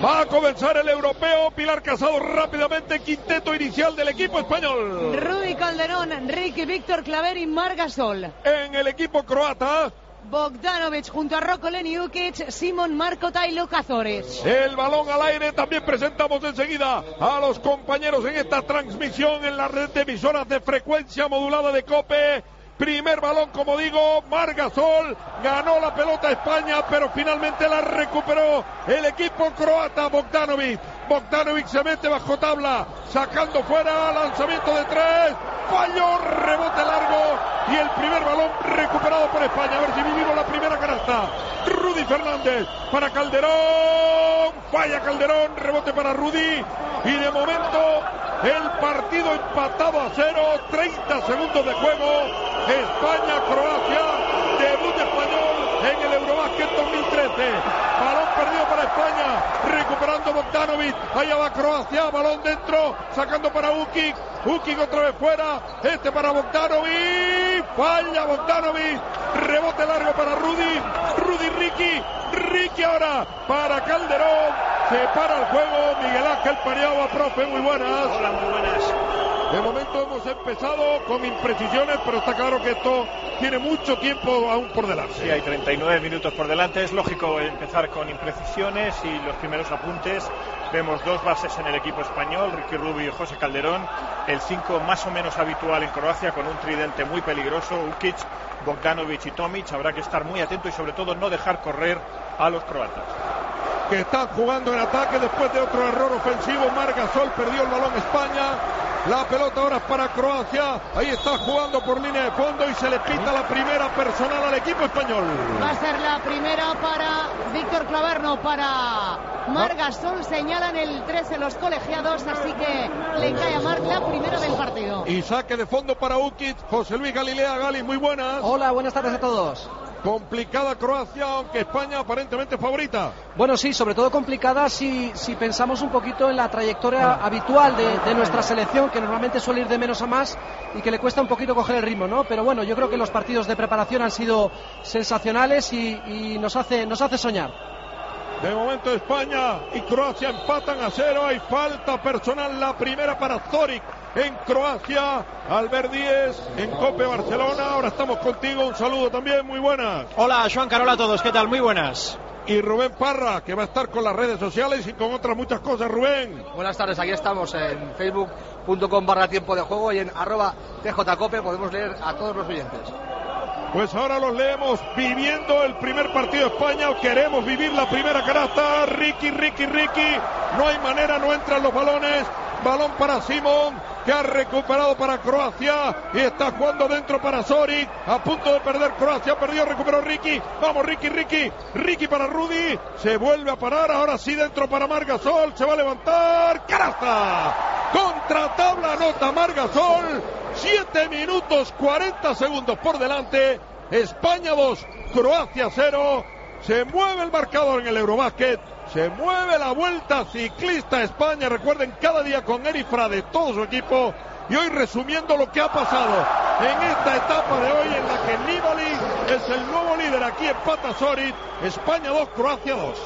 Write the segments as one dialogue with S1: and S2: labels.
S1: Va a comenzar el europeo. Pilar Casado rápidamente, quinteto inicial del equipo español.
S2: Rudy Calderón, Ricky, Víctor Claver y Marc Gasol.
S1: En el equipo croata,
S2: Bogdanovic junto a Roko Leniukic, Simon Markota y Luka Zoric.
S1: El balón al aire. También presentamos enseguida a los compañeros en esta transmisión en la red de emisoras de frecuencia modulada de COPE. Primer balón, como digo, Marc Gasol ganó la pelota a España, pero finalmente la recuperó el equipo croata. Bogdanovic se mete bajo tabla, sacando fuera, lanzamiento de tres, falló, rebote largo y el primer balón recuperado por España. A ver si vivimos la primera canasta. Rudy Fernández para Calderón, falla Calderón, rebote para Rudy y de momento el partido empatado a 0, 30 segundos de juego. España-Croacia, debut español en el Eurobasket 2013. Balón perdido para España, recuperando Bogdanovic, allá va Croacia, balón dentro, sacando para Ukic otra vez fuera, para Bogdanovic, falla Bogdanovic, rebote largo para Rudy Ricky ahora para Calderón, se para el juego. Miguel Ángel Paniagua, profe, muy buenas.
S3: Hola, muy buenas.
S1: De momento hemos empezado con imprecisiones, pero está claro que esto tiene mucho tiempo aún por delante.
S3: Sí, hay 39 minutos por delante. Es lógico empezar con imprecisiones y los primeros apuntes. Vemos dos bases en el equipo español, Ricky Rubio y José Calderón. El 5 más o menos habitual en Croacia, con un tridente muy peligroso, Ukic, Bogdanovic y Tomic. Habrá que estar muy atento y sobre todo no dejar correr a los croatas.
S1: Que están jugando en ataque después de otro error ofensivo. Marc Gasol perdió el balón España. La pelota ahora es para Croacia. Ahí está jugando por línea de fondo y se le pita la primera personal al equipo español.
S2: Va a ser la primera para Víctor Claver, no para Marc Gasol. Señalan el 13 los colegiados, así que le cae a Marc la primera del partido.
S1: Y saque de fondo para Ukic. José Luis Galilea. Gali, muy buenas.
S4: Hola, buenas tardes a todos.
S1: Complicada Croacia, aunque España aparentemente favorita.
S4: Bueno, sí, sobre todo complicada si pensamos un poquito en la trayectoria habitual de nuestra selección, que normalmente suele ir de menos a más y que le cuesta un poquito coger el ritmo, ¿no? Pero bueno, yo creo que los partidos de preparación han sido sensacionales y nos hace soñar.
S1: De momento España y Croacia empatan a 0. Hay falta personal, la primera para Zoric en Croacia. Albert Díez en COPE Barcelona. Ahora estamos contigo, un saludo también, muy buenas.
S5: Hola Joan Carola a todos, ¿qué tal? Muy buenas.
S1: Y Rubén Parra, que va a estar con las redes sociales y con otras muchas cosas. Rubén.
S6: Buenas tardes, aquí estamos en facebook.com/tiempo de juego y en @tjcope podemos leer a todos los oyentes.
S1: Pues ahora los leemos viviendo el primer partido de España. Queremos vivir la primera canasta. Ricky. No hay manera, no entran los balones. Balón para Simón, que ha recuperado para Croacia y está jugando dentro para Zoric. A punto de perder Croacia, perdió, recuperó Ricky. Vamos, Ricky para Rudy. Se vuelve a parar, ahora sí dentro para Marc Gasol. Se va a levantar. ¡Canasta! Contra tabla anota Marc Gasol. 7 minutos 40 segundos por delante. España 2, Croacia 0. Se mueve el marcador en el Eurobasket. Se mueve la vuelta ciclista España. Recuerden, cada día con Eric Frade, todo su equipo. Y hoy resumiendo lo que ha pasado en esta etapa de hoy, en la que Nibali es el nuevo líder. Aquí empata Zoric. España 2, Croacia 2.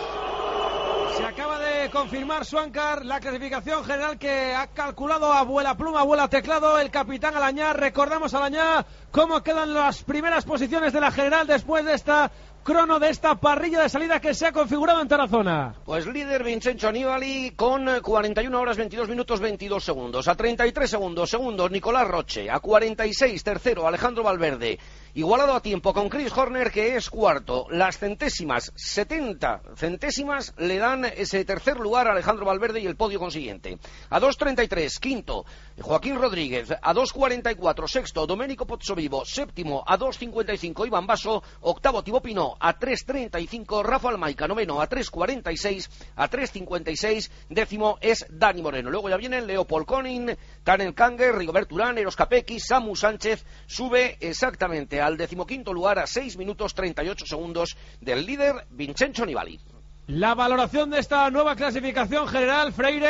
S5: Se acaba de confirmar, Suancar, la clasificación general que ha calculado a vuela pluma, vuela teclado el capitán Alañá. Recordamos, Alañá, cómo quedan las primeras posiciones de la general después de esta crono, de esta parrilla de salida que se ha configurado en Tarazona.
S7: Pues líder Vincenzo Nibali con 41 horas 22 minutos 22 segundos. A 33 segundos, segundo Nicolás Roche. A 46, tercero Alejandro Valverde. Igualado a tiempo con Chris Horner, que es cuarto. Las centésimas, 70 centésimas, le dan ese tercer lugar a Alejandro Valverde y el podio consiguiente. A 2.33, quinto Joaquín Rodríguez. A 2.44, sexto Domenico Pozzovivo. Séptimo a 2.55 Iván Basso. Octavo Thibaut Pinot. A 3.35 Rafael Maica. Noveno a 3.46. A 3.56 décimo es Dani Moreno. Luego ya vienen Leopold Konin, Tanel Kanger, Rigobert Urán, Eros Capecchi, Samu Sánchez. Sube exactamente al 15º lugar a 6 minutos 38 segundos del líder Vincenzo Nibali.
S5: La valoración de esta nueva clasificación general, Freire.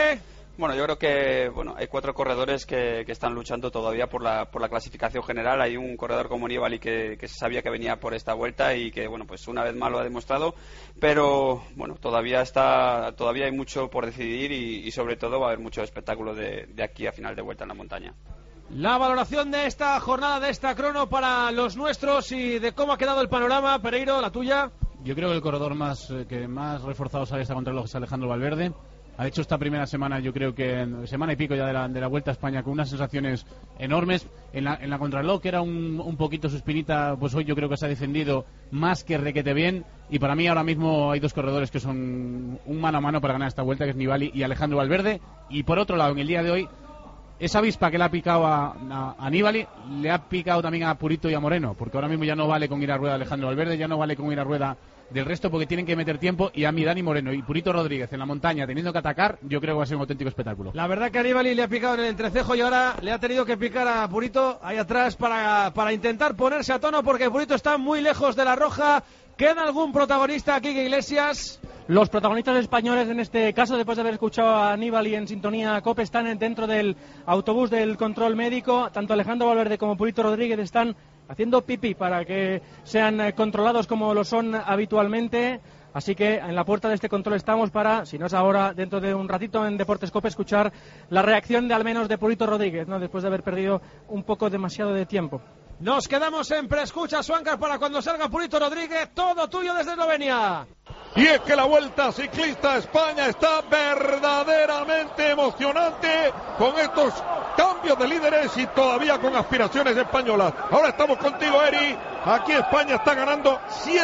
S8: Bueno, yo creo que hay 4 corredores que están luchando todavía por la clasificación general. Hay un corredor como Nibali que se sabía que venía por esta vuelta y que pues una vez más lo ha demostrado, pero todavía hay mucho por decidir y sobre todo va a haber mucho espectáculo de aquí a final de vuelta en la montaña.
S5: La valoración de esta jornada, de esta crono para los nuestros y de cómo ha quedado el panorama. Pereiro, la tuya.
S9: Yo creo que el corredor que más reforzado sale esta contrarreloj es Alejandro Valverde. Ha hecho esta primera semana, yo creo que semana y pico ya de la Vuelta a España, con unas sensaciones enormes. En la contrarreloj, que era un poquito su espinita, pues hoy yo creo que se ha defendido más que requete bien. Y para mí ahora mismo hay 2 corredores que son un mano a mano para ganar esta Vuelta, que es Nibali y Alejandro Valverde. Y por otro lado, en el día de hoy, esa avispa que le ha picado a Nibali, le ha picado también a Purito y a Moreno, porque ahora mismo ya no vale con ir a rueda Alejandro Valverde, ya no vale con ir a rueda del resto, porque tienen que meter tiempo. Y a mí Dani Moreno y Purito Rodríguez en la montaña teniendo que atacar, yo creo que va a ser un auténtico espectáculo.
S5: La verdad que a Nibali le ha picado en el entrecejo y ahora le ha tenido que picar a Purito ahí atrás para intentar ponerse a tono, porque Purito está muy lejos de la roja. ¿Queda algún protagonista aquí, Iglesias?
S10: Los protagonistas españoles en este caso, después de haber escuchado a Nibali en sintonía COPE, están dentro del autobús del control médico. Tanto Alejandro Valverde como Purito Rodríguez están haciendo pipí para que sean controlados como lo son habitualmente. Así que en la puerta de este control estamos para, si no es ahora, dentro de un ratito en Deportes COPE, escuchar la reacción de al menos de Purito Rodríguez, ¿no? Después de haber perdido un poco demasiado de tiempo.
S5: Nos quedamos en preescucha, Swankar, para cuando salga Purito Rodríguez. Todo tuyo desde Eslovenia.
S1: Y es que la Vuelta Ciclista a España está verdaderamente emocionante, con estos cambios de líderes y todavía con aspiraciones españolas. Ahora estamos contigo, Eri. Aquí España está ganando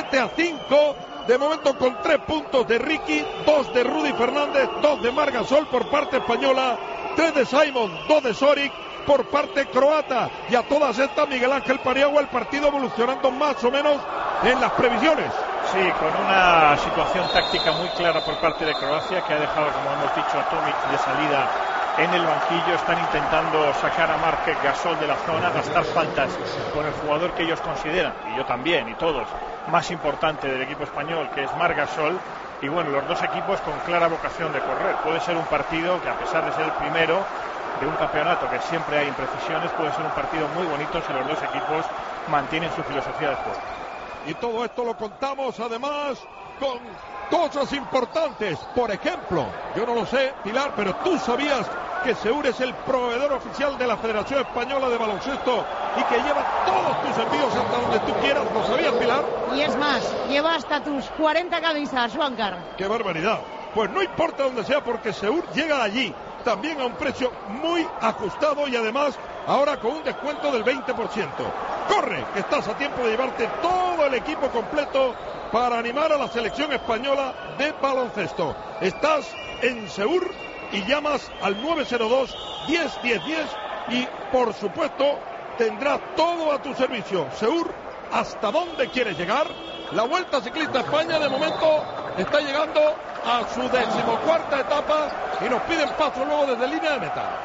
S1: 7-5. De momento con 3 puntos de Ricky, 2 de Rudy Fernández, 2 de Marc Gasol por parte española, 3 de Simon, 2 de Soric por parte croata. Y a todas estas, Miguel Ángel Paniagua, el partido evolucionando más o menos en las previsiones.
S3: Sí, con una situación táctica muy clara por parte de Croacia, que ha dejado, como hemos dicho, a Tomic de salida en el banquillo. Están intentando sacar a Marc Gasol de la zona, gastar faltas con el jugador que ellos consideran, y yo también, y todos, más importante del equipo español, que es Marc Gasol. Y bueno, los dos equipos con clara vocación de correr. Puede ser un partido que, a pesar de ser el primero de un campeonato que siempre hay imprecisiones, puede ser un partido muy bonito si los dos equipos mantienen su filosofía de juego.
S1: Y todo esto lo contamos además con cosas importantes. Por ejemplo, yo no lo sé, Pilar, pero tú sabías que Seur es el proveedor oficial de la Federación Española de Baloncesto y que lleva todos tus envíos hasta donde tú quieras. ¿Lo sabías, Pilar?
S2: Y es más, lleva hasta tus 40 camisas, Swankar.
S1: ¡Qué barbaridad! Pues no importa donde sea, porque Seur llega allí, también a un precio muy ajustado y además ahora con un descuento del 20%. Corre, que estás a tiempo de llevarte todo el equipo completo para animar a la selección española de baloncesto. Estás en Seur y llamas al 902 10 10 10 y por supuesto tendrás todo a tu servicio. Seur, ¿hasta dónde quieres llegar? La Vuelta Ciclista a España de momento está llegando a su 14ª etapa y nos piden paso luego desde línea de meta.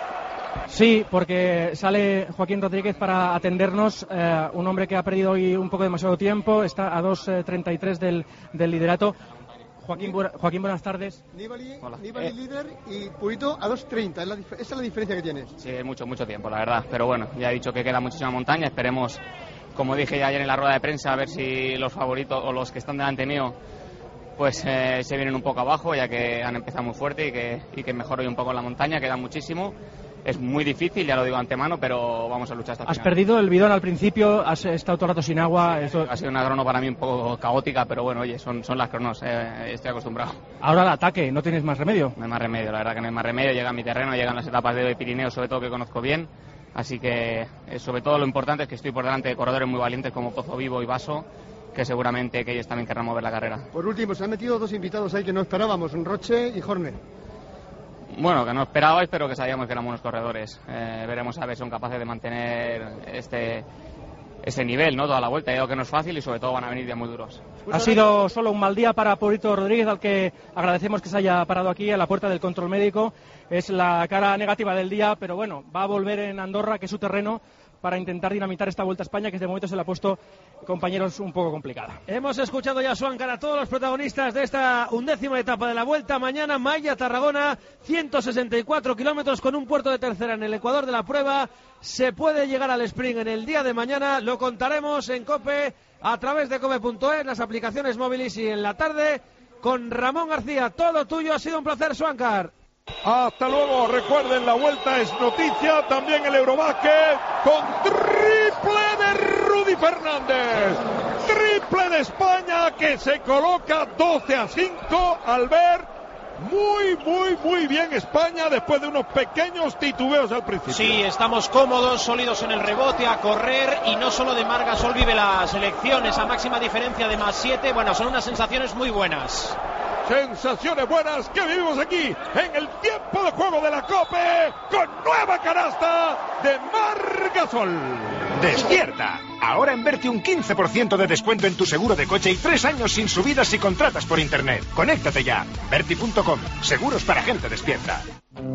S10: Sí, porque sale Joaquín Rodríguez para atendernos, un hombre que ha perdido hoy un poco demasiado tiempo, está a 2:33 del liderato. Joaquín, buenas tardes.
S11: Nibali líder y Purito a 2:30, esa es la diferencia que tienes.
S12: Sí, mucho tiempo, la verdad, pero bueno, ya he dicho que queda muchísima montaña, esperemos, como dije ya ayer en la rueda de prensa, a ver si los favoritos o los que están delante mío pues se vienen un poco abajo, ya que han empezado muy fuerte y que mejor hoy un poco en la montaña, queda muchísimo. Es muy difícil, ya lo digo antemano, pero vamos a luchar hasta el final.
S10: Has perdido el bidón al principio, has estado todo el rato sin agua.
S12: Eso ha sido una crono para mí un poco caótica, pero bueno, oye, son las cronos, estoy acostumbrado.
S10: Ahora el ataque, ¿no tienes más remedio?
S12: No hay más remedio, la verdad que no hay más remedio. Llega a mi terreno, llegan las etapas de Pirineo, sobre todo que conozco bien. Así que, sobre todo lo importante es que estoy por delante de corredores muy valientes como Pozo Vivo y Vaso, que seguramente que ellos también querrán mover la carrera.
S11: Por último, se han metido 2 invitados ahí que no esperábamos, Roche y Horner.
S12: Bueno, que no esperabais, pero que sabíamos que eran buenos corredores. Veremos a ver si son capaces de mantener este nivel, ¿no? Toda la vuelta. Ya digo que no es fácil y sobre todo van a venir días muy duros.
S10: Ha sido solo un mal día para Purito Rodríguez, al que agradecemos que se haya parado aquí a la puerta del control médico. Es la cara negativa del día, pero bueno, va a volver en Andorra, que es su terreno, para intentar dinamitar esta Vuelta a España, que de momento se le ha puesto, compañeros, un poco complicada.
S5: Hemos escuchado ya, Suancar, a todos los protagonistas de esta 11ª etapa de la Vuelta. Mañana Maya-Tarragona, 164 kilómetros con un puerto de tercera en el ecuador de la prueba. Se puede llegar al sprint en el día de mañana, lo contaremos en COPE a través de cope.es, las aplicaciones móviles y en la tarde con Ramón García. Todo tuyo, ha sido un placer, Suancar.
S1: Hasta luego. Recuerden, la Vuelta es noticia, también el Eurobásquet con triple de Rudy Fernández, triple de España, que se coloca 12-5 al ver muy bien España después de unos pequeños titubeos al principio.
S13: Sí, estamos cómodos, sólidos en el rebote, a correr, y no solo de Marc Gasol vive la selección, esa máxima diferencia de +7, bueno, son unas sensaciones muy buenas.
S1: Sensaciones buenas que vivimos aquí en el tiempo de juego de la COPE, con nueva canasta de Marc Gasol.
S14: ¡Despierta! Ahora en Berti un 15% de descuento en tu seguro de coche y 3 años sin subidas si contratas por internet. Conéctate ya. Berti.com. Seguros para gente despierta.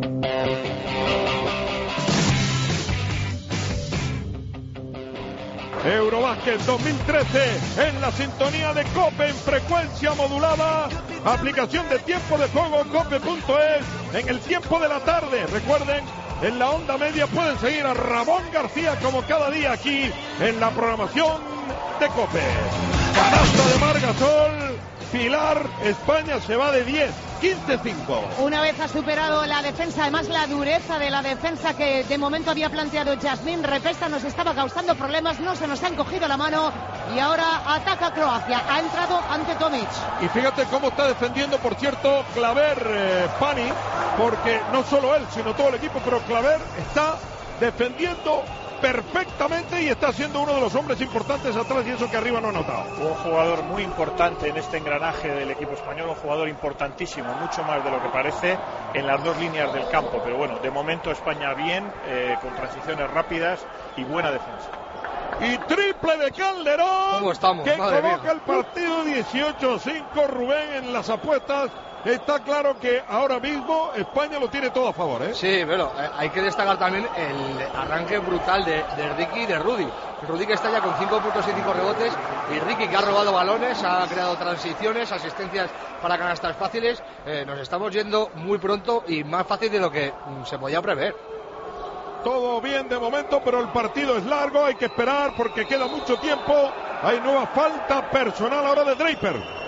S1: Eurobásquet 2013 en la sintonía de COPE en frecuencia modulada. Aplicación de tiempo de juego cope.es en el tiempo de la tarde. Recuerden, en la onda media pueden seguir a Ramón García como cada día aquí en la programación de COPE. Canasta de Marc Gasol. Pilar, España se va de 10, 15-5.
S2: Una vez ha superado la defensa, además la dureza de la defensa que de momento había planteado Jasmine Repesta nos estaba causando problemas, no se nos han cogido la mano y ahora ataca Croacia. Ha entrado ante Tomic.
S1: Y fíjate cómo está defendiendo, por cierto, Claver Pani, porque no solo él, sino todo el equipo, pero Claver está defendiendo perfectamente y está siendo uno de los hombres importantes atrás, y eso que arriba no ha notado.
S3: Un jugador muy importante en este engranaje del equipo español, un jugador importantísimo, mucho más de lo que parece en las dos líneas del campo, pero bueno, de momento España bien, con transiciones rápidas y buena defensa.
S1: Y triple de Calderón.
S6: ¿Cómo estamos?
S1: Que
S6: Madre
S1: coloca
S6: mía.
S1: el partido 18-5, Rubén, en las apuestas. Está claro que ahora mismo España lo tiene todo a favor, ¿eh?
S6: Sí, pero hay que destacar también el arranque brutal de Ricky y de Rudy. Rudy, que está ya con 5 puntos y 5 rebotes, y Ricky, que ha robado balones, ha creado transiciones, asistencias para canastas fáciles. Nos estamos yendo muy pronto y más fácil de lo que se podía prever.
S1: Todo bien de momento, pero el partido es largo, hay que esperar porque queda mucho tiempo. Hay nueva falta personal ahora de Draper.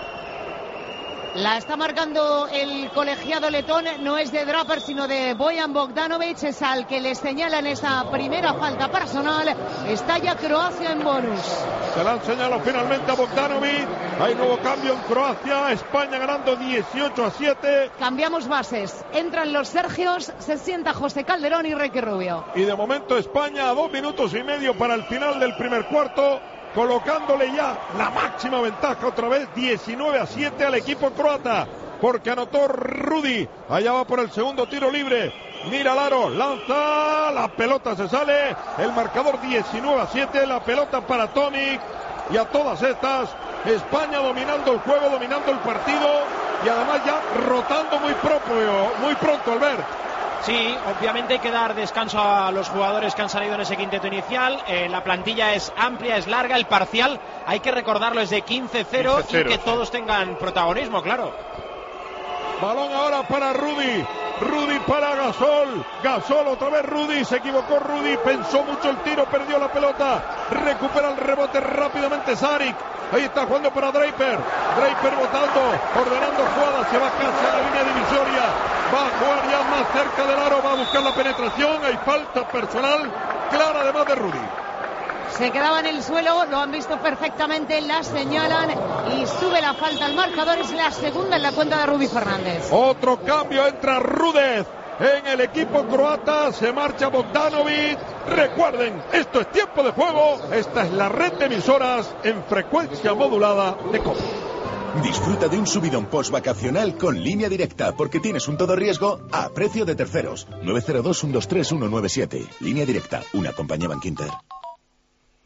S2: La está marcando el colegiado letón, no es de Draper sino de Bojan Bogdanovic, es al que le señalan esa primera falta personal. Está ya Croacia en bonus.
S1: Se la han señalado finalmente a Bogdanovic. Hay nuevo cambio en Croacia, España ganando 18-7.
S2: Cambiamos bases, entran los Sergios, se sienta José Calderón y Ricky Rubio.
S1: Y de momento España a 2 minutos y medio para el final del primer cuarto, colocándole ya la máxima ventaja otra vez, 19-7 al equipo croata, porque anotó Rudy. Allá va por el segundo tiro libre, mira al aro, lanza, la pelota se sale, el marcador 19-7, la pelota para Tomic. Y a todas estas, España dominando el juego, dominando el partido, y además ya rotando muy pronto, Albert.
S13: Sí, obviamente hay que dar descanso a los jugadores que han salido en ese quinteto inicial. La plantilla es amplia, es larga, el parcial, hay que recordarlo, es de 15-0 y que todos tengan protagonismo, claro.
S1: Balón ahora para Rudy, Rudy para Gasol, Gasol otra vez Rudy, se equivocó Rudy, pensó mucho el tiro, perdió la pelota, recupera el rebote rápidamente Saric. Ahí está jugando para Draper, Draper botando, ordenando jugadas, se va casi a la línea divisoria, va a jugar ya más cerca del aro, va a buscar la penetración, hay falta personal clara además de Rudy.
S2: Se quedaba en el suelo, lo han visto perfectamente, la señalan y sube la falta al marcador, es la segunda en la cuenta de Rudy Fernández.
S1: Otro cambio, entra Rudez en el equipo croata, se marcha Bogdanovic. Recuerden, esto es tiempo de juego, esta es la red de emisoras en frecuencia modulada de COPE.
S15: Disfruta de un subidón post-vacacional con Línea Directa, porque tienes un todo riesgo a precio de terceros. 902-123-197. Línea Directa, una compañía Bankinter.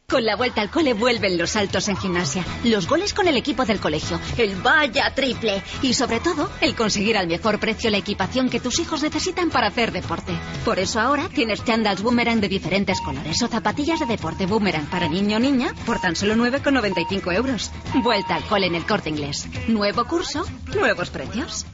S16: Con la vuelta al cole vuelven los saltos en gimnasia, los goles con el equipo del colegio, el vaya triple y sobre todo el conseguir al mejor precio la equipación que tus hijos necesitan para hacer deporte. Por eso ahora tienes chándals Boomerang de diferentes colores o zapatillas de deporte Boomerang para niño o niña por tan solo 9,95 euros. Vuelta al cole en el Corte Inglés. Nuevo curso, nuevos precios.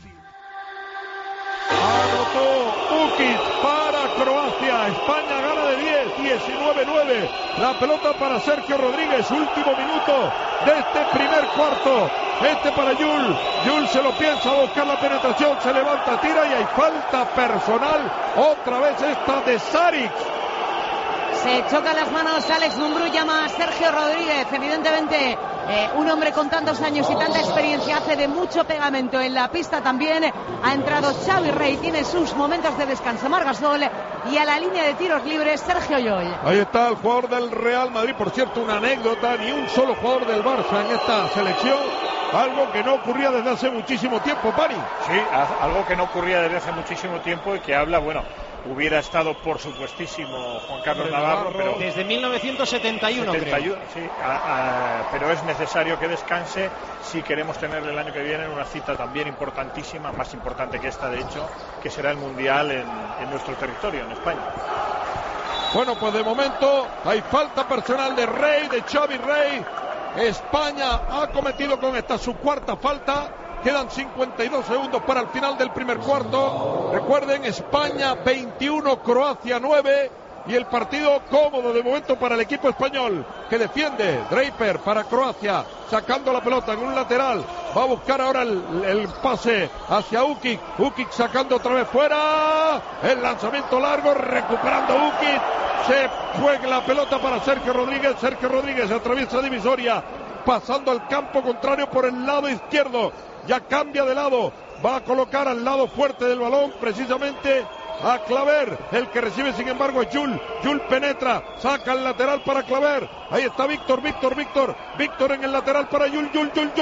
S1: Anotó Ukic para Croacia. España gana de 10, 19-9. La pelota para Sergio Rodríguez. Último minuto de este primer cuarto. Este para Yul. Yul se lo piensa, a buscar la penetración. Se levanta, tira y hay falta personal. Otra vez esta de Saric.
S2: Se chocan las manos Alex Mumbrú, llama a Sergio Rodríguez. Evidentemente, un hombre con tantos años y tanta experiencia hace de mucho pegamento en la pista también. Ha entrado Xavi Rey, tiene sus momentos de descanso Marc Gasol y a la línea de tiros libres Sergio Llull.
S1: Ahí está el jugador del Real Madrid. Por cierto, una anécdota, ni un solo jugador del Barça en esta selección. Algo que no ocurría desde hace muchísimo tiempo, Pani.
S3: Sí, algo que no ocurría desde hace muchísimo tiempo y que habla, bueno, hubiera estado por supuestísimo Juan Carlos Navarro, pero
S13: desde 1971 creo.
S3: Sí, pero es necesario que descanse si queremos tener el año que viene una cita también importantísima, más importante que esta de hecho, que será el Mundial en nuestro territorio, en España.
S1: Bueno, pues de momento hay falta personal de Rey, de Xavi Rey. España ha cometido con esta su cuarta falta. Quedan 52 segundos para el final del primer cuarto. Recuerden, España 21, Croacia 9. Y el partido cómodo de momento para el equipo español, que defiende Draper para Croacia, sacando la pelota en un lateral. Va a buscar ahora el pase hacia Ukic. Ukic sacando otra vez fuera. El lanzamiento largo, recuperando Ukic. Se juega la pelota para Sergio Rodríguez. Sergio Rodríguez atraviesa divisoria, pasando al campo contrario por el lado izquierdo. Ya cambia de lado. Va a colocar al lado fuerte del balón, precisamente a Claver. El que recibe, sin embargo, es Yul. Yul penetra, saca el lateral para Claver. Ahí está Víctor en el lateral para Yul. Triple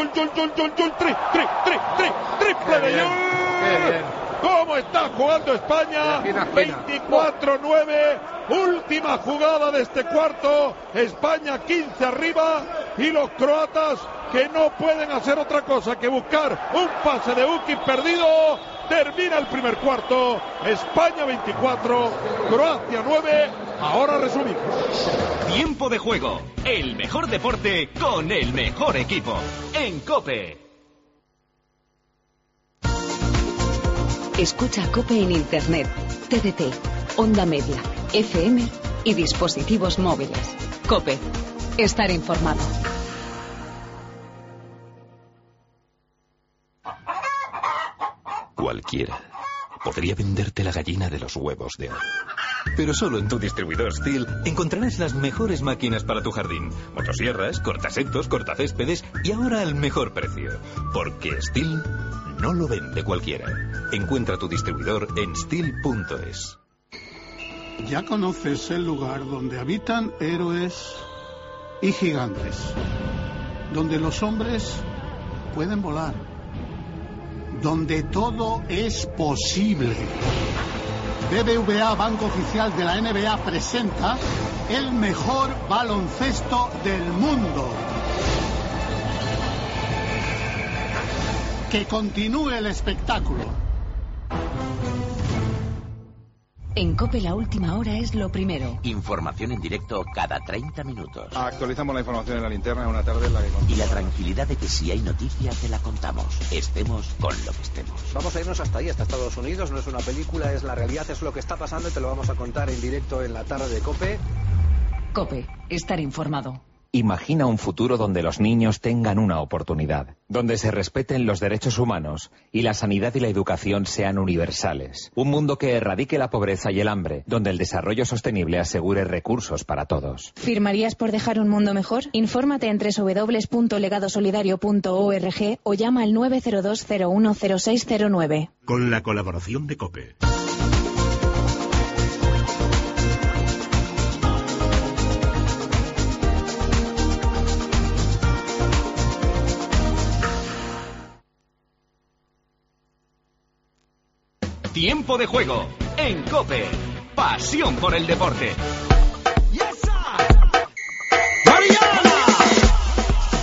S1: de Yul. ¿Cómo está jugando España? 24-9. Última jugada de este cuarto. España 15 arriba. Y los croatas, que no pueden hacer otra cosa que buscar un pase de Ukic perdido. Termina el primer cuarto. España 24, Croacia 9. Ahora resumimos.
S17: Tiempo de juego. El mejor deporte con el mejor equipo. En COPE.
S18: Escucha COPE en Internet, TDT, Onda Media, FM y dispositivos móviles. COPE. Estar informado.
S19: Cualquiera podría venderte la gallina de los huevos de oro. Pero solo en tu distribuidor STIHL encontrarás las mejores máquinas para tu jardín. Motosierras, cortasetos, cortacéspedes y ahora al mejor precio. Porque STIHL no lo vende cualquiera. Encuentra tu distribuidor en STIHL.es.
S20: Ya conoces el lugar donde habitan héroes y gigantes. Donde los hombres pueden volar. Donde todo es posible. BBVA, Banco Oficial de la NBA, presenta el mejor baloncesto del mundo. Que continúe el espectáculo.
S18: En COPE la última hora es lo primero.
S21: Información en directo cada 30 minutos.
S22: Actualizamos la información en la linterna en una tarde en la que...
S21: Y la tranquilidad de que si hay noticias te la contamos. Estemos con lo que estemos.
S23: Vamos a irnos hasta ahí, hasta Estados Unidos. No es una película, es la realidad, es lo que está pasando y te lo vamos a contar en directo en la tarde de COPE.
S18: COPE. Estar informado.
S24: Imagina un futuro donde los niños tengan una oportunidad, donde se respeten los derechos humanos y la sanidad y la educación sean universales. Un mundo que erradique la pobreza y el hambre, donde el desarrollo sostenible asegure recursos para todos.
S25: ¿Firmarías por dejar un mundo mejor? Infórmate en www.legadosolidario.org o llama al 902 010609.
S26: Con la colaboración de COPE.
S17: Tiempo de juego en COPE. Pasión por el deporte.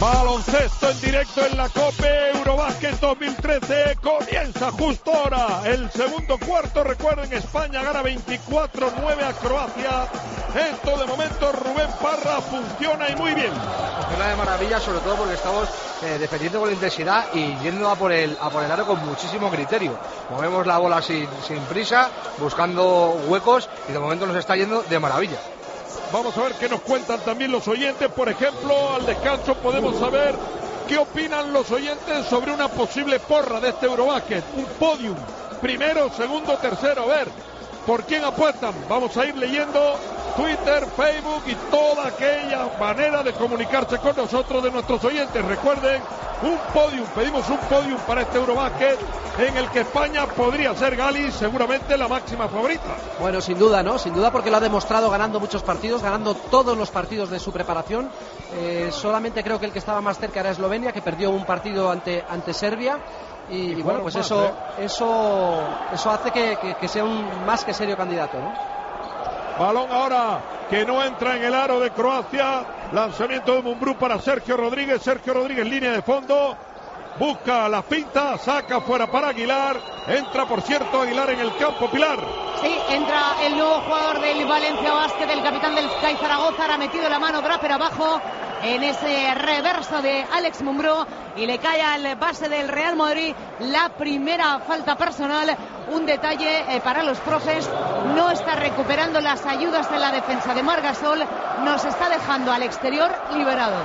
S1: Baloncesto en directo en la Cope Eurobásquet 2013. Comienza justo ahora el segundo cuarto. Recuerden, España gana 24-9 a Croacia. Esto de momento Rubén Parra funciona y muy bien.
S6: Funciona de maravilla, sobre todo porque estamos defendiendo con intensidad y yendo a por el aro con muchísimo criterio. Movemos la bola sin prisa, buscando huecos, y de momento nos está yendo de maravilla.
S1: Vamos a ver qué nos cuentan también los oyentes. Por ejemplo, al descanso podemos saber qué opinan los oyentes sobre una posible porra de este Eurobásquet. Un podium, primero, segundo, tercero. A ver, ¿por quién apuestan? Vamos a ir leyendo Twitter, Facebook y toda aquella manera de comunicarse con nosotros de nuestros oyentes. Recuerden, un podium, pedimos un podium para este Eurobásquet en el que España podría ser, Gali, seguramente la máxima favorita.
S4: Bueno, sin duda, ¿no? Sin duda, porque lo ha demostrado ganando muchos partidos, ganando todos los partidos de su preparación. Solamente creo que el que estaba más cerca era Eslovenia, que perdió un partido ante Serbia. Y bueno, pues más, eso hace que sea un más que serio candidato, ¿no?
S1: Balón ahora que no entra en el aro de Croacia. Lanzamiento de Mumbrú para Sergio Rodríguez. Sergio Rodríguez, línea de fondo. Busca la finta, saca fuera para Aguilar. Entra, por cierto, Aguilar en el campo, Pilar.
S2: Sí, entra el nuevo jugador del Valencia Basket, el capitán del Sky Zaragoza. Ha metido la mano Draper abajo en ese reverso de Alex Mumbrú y le cae al base del Real Madrid la primera falta personal. Un detalle para los profes: no está recuperando las ayudas de la defensa de Marc Gasol, nos está dejando al exterior liberado.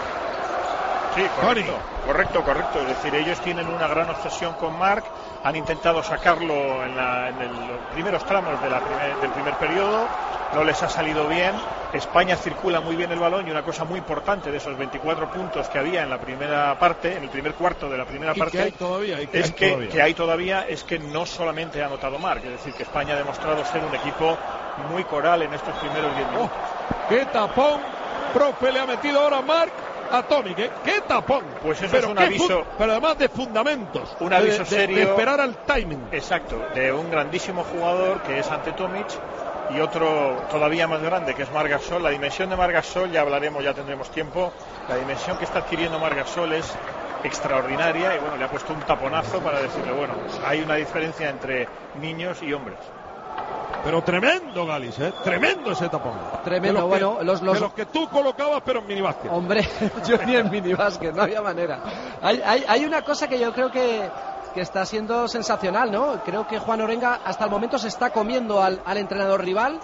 S3: Sí, correcto. Es decir, ellos tienen una gran obsesión con Marc, han intentado sacarlo en los primeros tramos del primer periodo, no les ha salido bien. España circula muy bien el balón, y una cosa muy importante de esos 24 puntos que había en la primera parte, en el primer cuarto de la primera parte, es que no solamente ha anotado Marc, es decir, que España ha demostrado ser un equipo muy coral en estos primeros 10 minutos.
S1: ¡Qué tapón, profe, le ha metido ahora Marc a Tomic! ¡Qué tapón!
S3: Pues eso es un aviso,
S1: pero además de fundamentos,
S3: un aviso serio,
S1: de esperar al timing.
S3: Exacto, de un grandísimo jugador que es Ante Tomic, y otro todavía más grande que es Marc Gasol. La dimensión de Marc Gasol, ya hablaremos, ya tendremos tiempo. La dimensión que está adquiriendo Marc Gasol es extraordinaria, y bueno, le ha puesto un taponazo para decirle, bueno, hay una diferencia entre niños y hombres.
S1: Pero tremendo, Galis, tremendo ese tapón.
S4: Tremendo, bueno,
S1: de los que tú colocabas, pero en minibásquet.
S4: Hombre, yo ni en minibásquet, no había manera. Hay una cosa que yo creo que está siendo sensacional, ¿no? Creo que Juan Orenga hasta el momento se está comiendo al entrenador rival.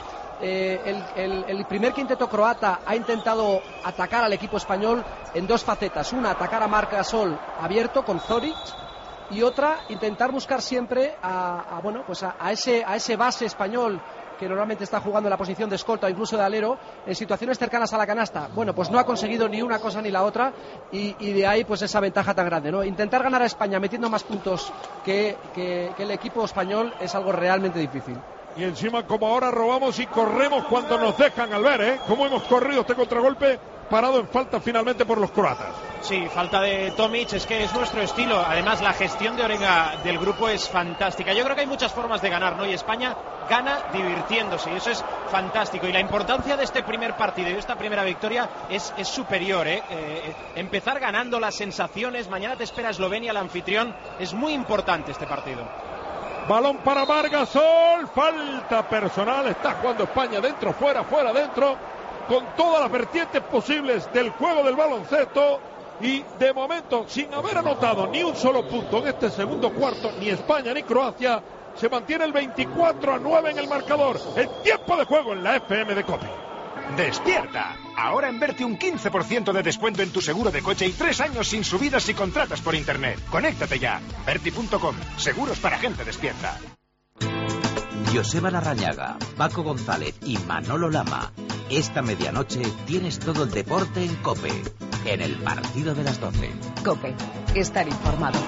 S4: El primer quinteto croata ha intentado atacar al equipo español en dos facetas: una, atacar a Marc Gasol abierto con Zoric, y otra, intentar buscar siempre a ese base español que normalmente está jugando en la posición de escolta o incluso de alero en situaciones cercanas a la canasta. Bueno, pues no ha conseguido ni una cosa ni la otra, y de ahí pues esa ventaja tan grande, ¿no? Intentar ganar a España metiendo más puntos que el equipo español es algo realmente difícil.
S1: Y encima, como ahora robamos y corremos cuando nos dejan, al ver, cómo hemos corrido este contragolpe, parado en falta finalmente por los croatas.
S13: Sí, falta de Tomic, es que es nuestro estilo. Además, la gestión de Orenga del grupo es fantástica. Yo creo que hay muchas formas de ganar, ¿no? Y España gana divirtiéndose, y eso es fantástico. Y la importancia de este primer partido y de esta primera victoria es superior, empezar ganando, las sensaciones. Mañana te espera Eslovenia, el anfitrión. Es muy importante este partido.
S1: Balón para Marc Gasol, falta personal. Está jugando España dentro, fuera, dentro, con todas las vertientes posibles del juego del baloncesto, y de momento, sin haber anotado ni un solo punto en este segundo cuarto, ni España ni Croacia, se mantiene el 24-9 en el marcador. En tiempo de juego en la FM de COPE.
S14: ¡Despierta! Ahora en Berti un 15% de descuento en tu seguro de coche y 3 años sin subidas si contratas por internet. Conéctate ya. Berti.com. Seguros para gente despierta.
S21: Joseba Larrañaga, Paco González y Manolo Lama. Esta medianoche tienes todo el deporte en COPE, en el partido de las 12.
S18: COPE, estar informado.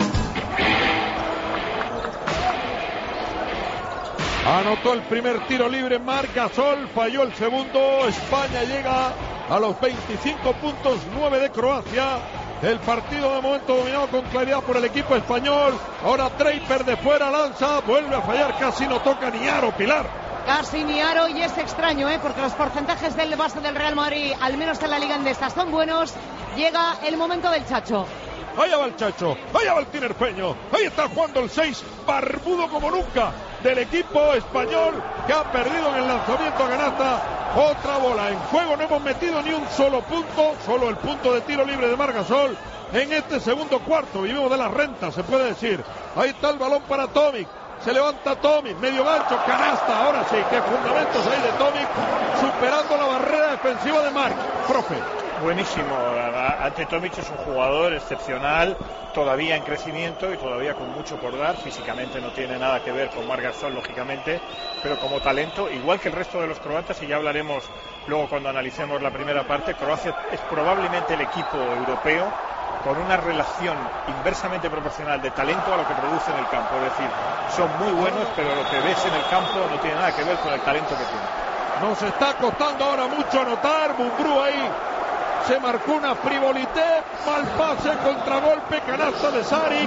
S1: Anotó el primer tiro libre Marc Gasol, falló el segundo. España llega a los 25 puntos, 9 de Croacia. El partido de momento dominado con claridad por el equipo español. Ahora Draper de fuera lanza, vuelve a fallar, casi no toca ni aro, Pilar.
S2: Casi ni aro, y es extraño, porque los porcentajes del base del Real Madrid, al menos en la Liga Endesa, son buenos, Llega el momento del Chacho.
S1: Allá va el Chacho, allá va el tinerfeño, ahí está jugando el 6, barbudo como nunca, del equipo español, que ha perdido en el lanzamiento a canasta. Otra bola en juego, no hemos metido ni un solo punto, solo el punto de tiro libre de Margasol en este segundo cuarto. Vivimos de la renta, se puede decir. Ahí está el balón para Tomic, se levanta Tomic, medio gancho, canasta. Ahora sí, qué fundamentos hay de Tomic, superando la barrera defensiva de Marc. Profe.
S3: Buenísimo. Ante Tomic es un jugador excepcional, todavía en crecimiento y todavía con mucho por dar. Físicamente no tiene nada que ver con Marc Gasol, lógicamente, pero como talento, igual que el resto de los croatas, y ya hablaremos luego cuando analicemos la primera parte, Croacia es probablemente el equipo europeo con una relación inversamente proporcional de talento a lo que produce en el campo. Es decir, son muy buenos, pero lo que ves en el campo no tiene nada que ver con el talento que tienen.
S1: Nos está costando ahora mucho anotar. Mumbrú ahí se marcó una frivolité, mal pase, contragolpe, canasta de Saric,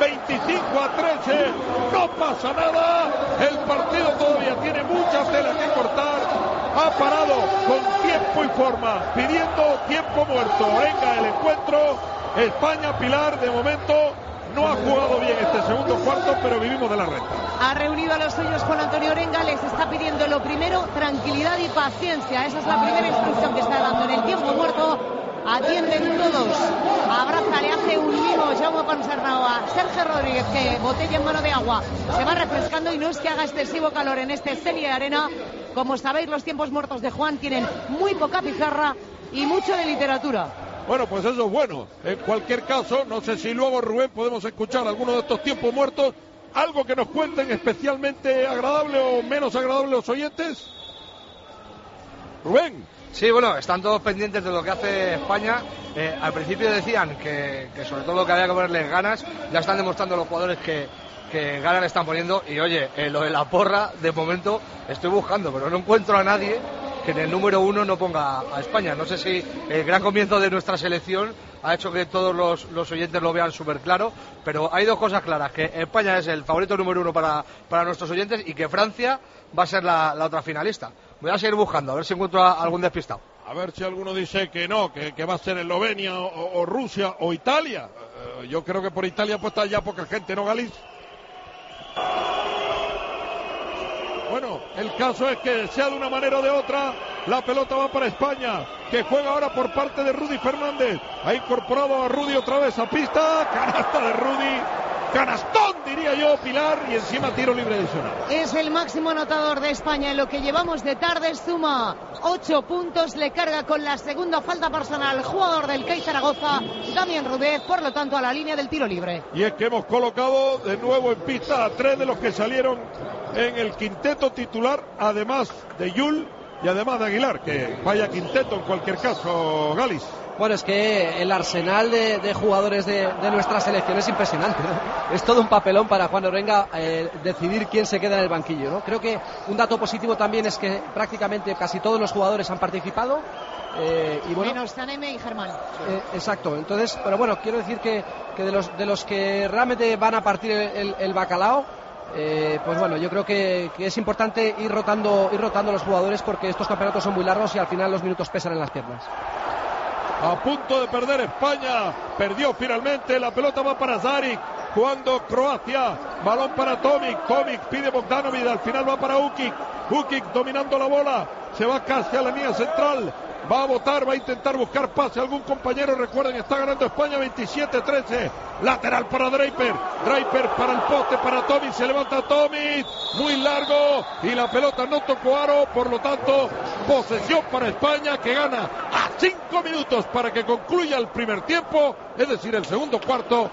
S1: 25-13, no pasa nada, el partido todavía tiene mucha tela que cortar, ha parado con tiempo y forma, pidiendo tiempo muerto. Venga el encuentro, España, Pilar, de momento no ha jugado bien este segundo cuarto, pero vivimos de la renta.
S2: Ha reunido a los suyos Juan Antonio Orenga, les está pidiendo lo primero, tranquilidad y paciencia. Esa es la primera instrucción que está dando. En el tiempo muerto atienden todos. Abraza, le hace un mimo Jaume Ponsarnau a Sergio Rodríguez, que botella en mano de agua. Se va refrescando y no es que haga excesivo calor en este Celia Arena. Como sabéis, los tiempos muertos de Juan tienen muy poca pizarra y mucho de literatura.
S1: Bueno, pues eso es bueno. En cualquier caso, no sé si luego, Rubén, podemos escuchar algunos de estos tiempos muertos. Algo que nos cuenten especialmente agradable o menos agradable los oyentes. Rubén.
S6: Sí, bueno, están todos pendientes de lo que hace España. Al principio decían que sobre todo lo que había que ponerles ganas. Ya están demostrando los jugadores que ganas le están poniendo. Y oye, lo de la porra, de momento estoy buscando, pero no encuentro a nadie que en el número 1 no ponga a España. No sé si el gran comienzo de nuestra selección ha hecho que todos los oyentes lo vean súper claro, pero hay dos cosas claras: que España es el favorito número 1 para nuestros oyentes y que Francia va a ser la otra finalista. Voy a seguir buscando, a ver si encuentro algún despistado.
S1: A ver si alguno dice que no, que va a ser Eslovenia o Rusia o Italia. Yo creo que por Italia pues está ya poca gente, ¿no, Galiz? Bueno, el caso es que sea de una manera o de otra, la pelota va para España, que juega ahora por parte de Rudy Fernández. Ha incorporado a Rudy otra vez a pista, canasta de Rudy, canastón diría yo, Pilar, y encima tiro libre adicional.
S2: Es el máximo anotador de España en lo que llevamos de tarde, suma 8 puntos, le carga con la segunda falta personal jugador del CAI Zaragoza, Damián Rudez, por lo tanto a la línea del tiro libre.
S1: Y es que hemos colocado de nuevo en pista a 3 de los que salieron en el quinteto titular, además de Yul y además de Aguilar, que vaya quinteto en cualquier caso, Galis.
S4: Bueno, es que el arsenal de jugadores de nuestra selección es impresionante, ¿no? Es todo un papelón para Juan Orenga decidir quién se queda en el banquillo, ¿no? Creo que un dato positivo también es que prácticamente casi todos los jugadores han participado. Y bueno,
S2: menos Taneme y Germán.
S4: Exacto, entonces, pero bueno, quiero decir que de los que realmente van a partir el bacalao, pues bueno, yo creo que es importante ir rotando los jugadores, porque estos campeonatos son muy largos y al final los minutos pesan en las piernas.
S1: A punto de perder España, perdió finalmente, la pelota va para Zaric, jugando Croacia, balón para Tomic, Tomic pide Bogdanovic, al final va para Ukic, Ukic dominando la bola, se va casi a la línea central, va a botar, va a intentar buscar pase a algún compañero. Recuerden, está ganando España 27-13, lateral para Draper, Draper para el poste para Tomic, se levanta Tomic, muy largo, y la pelota no tocó aro, por lo tanto posesión para España, que gana a 5 minutos para que concluya el primer tiempo, es decir, el segundo cuarto,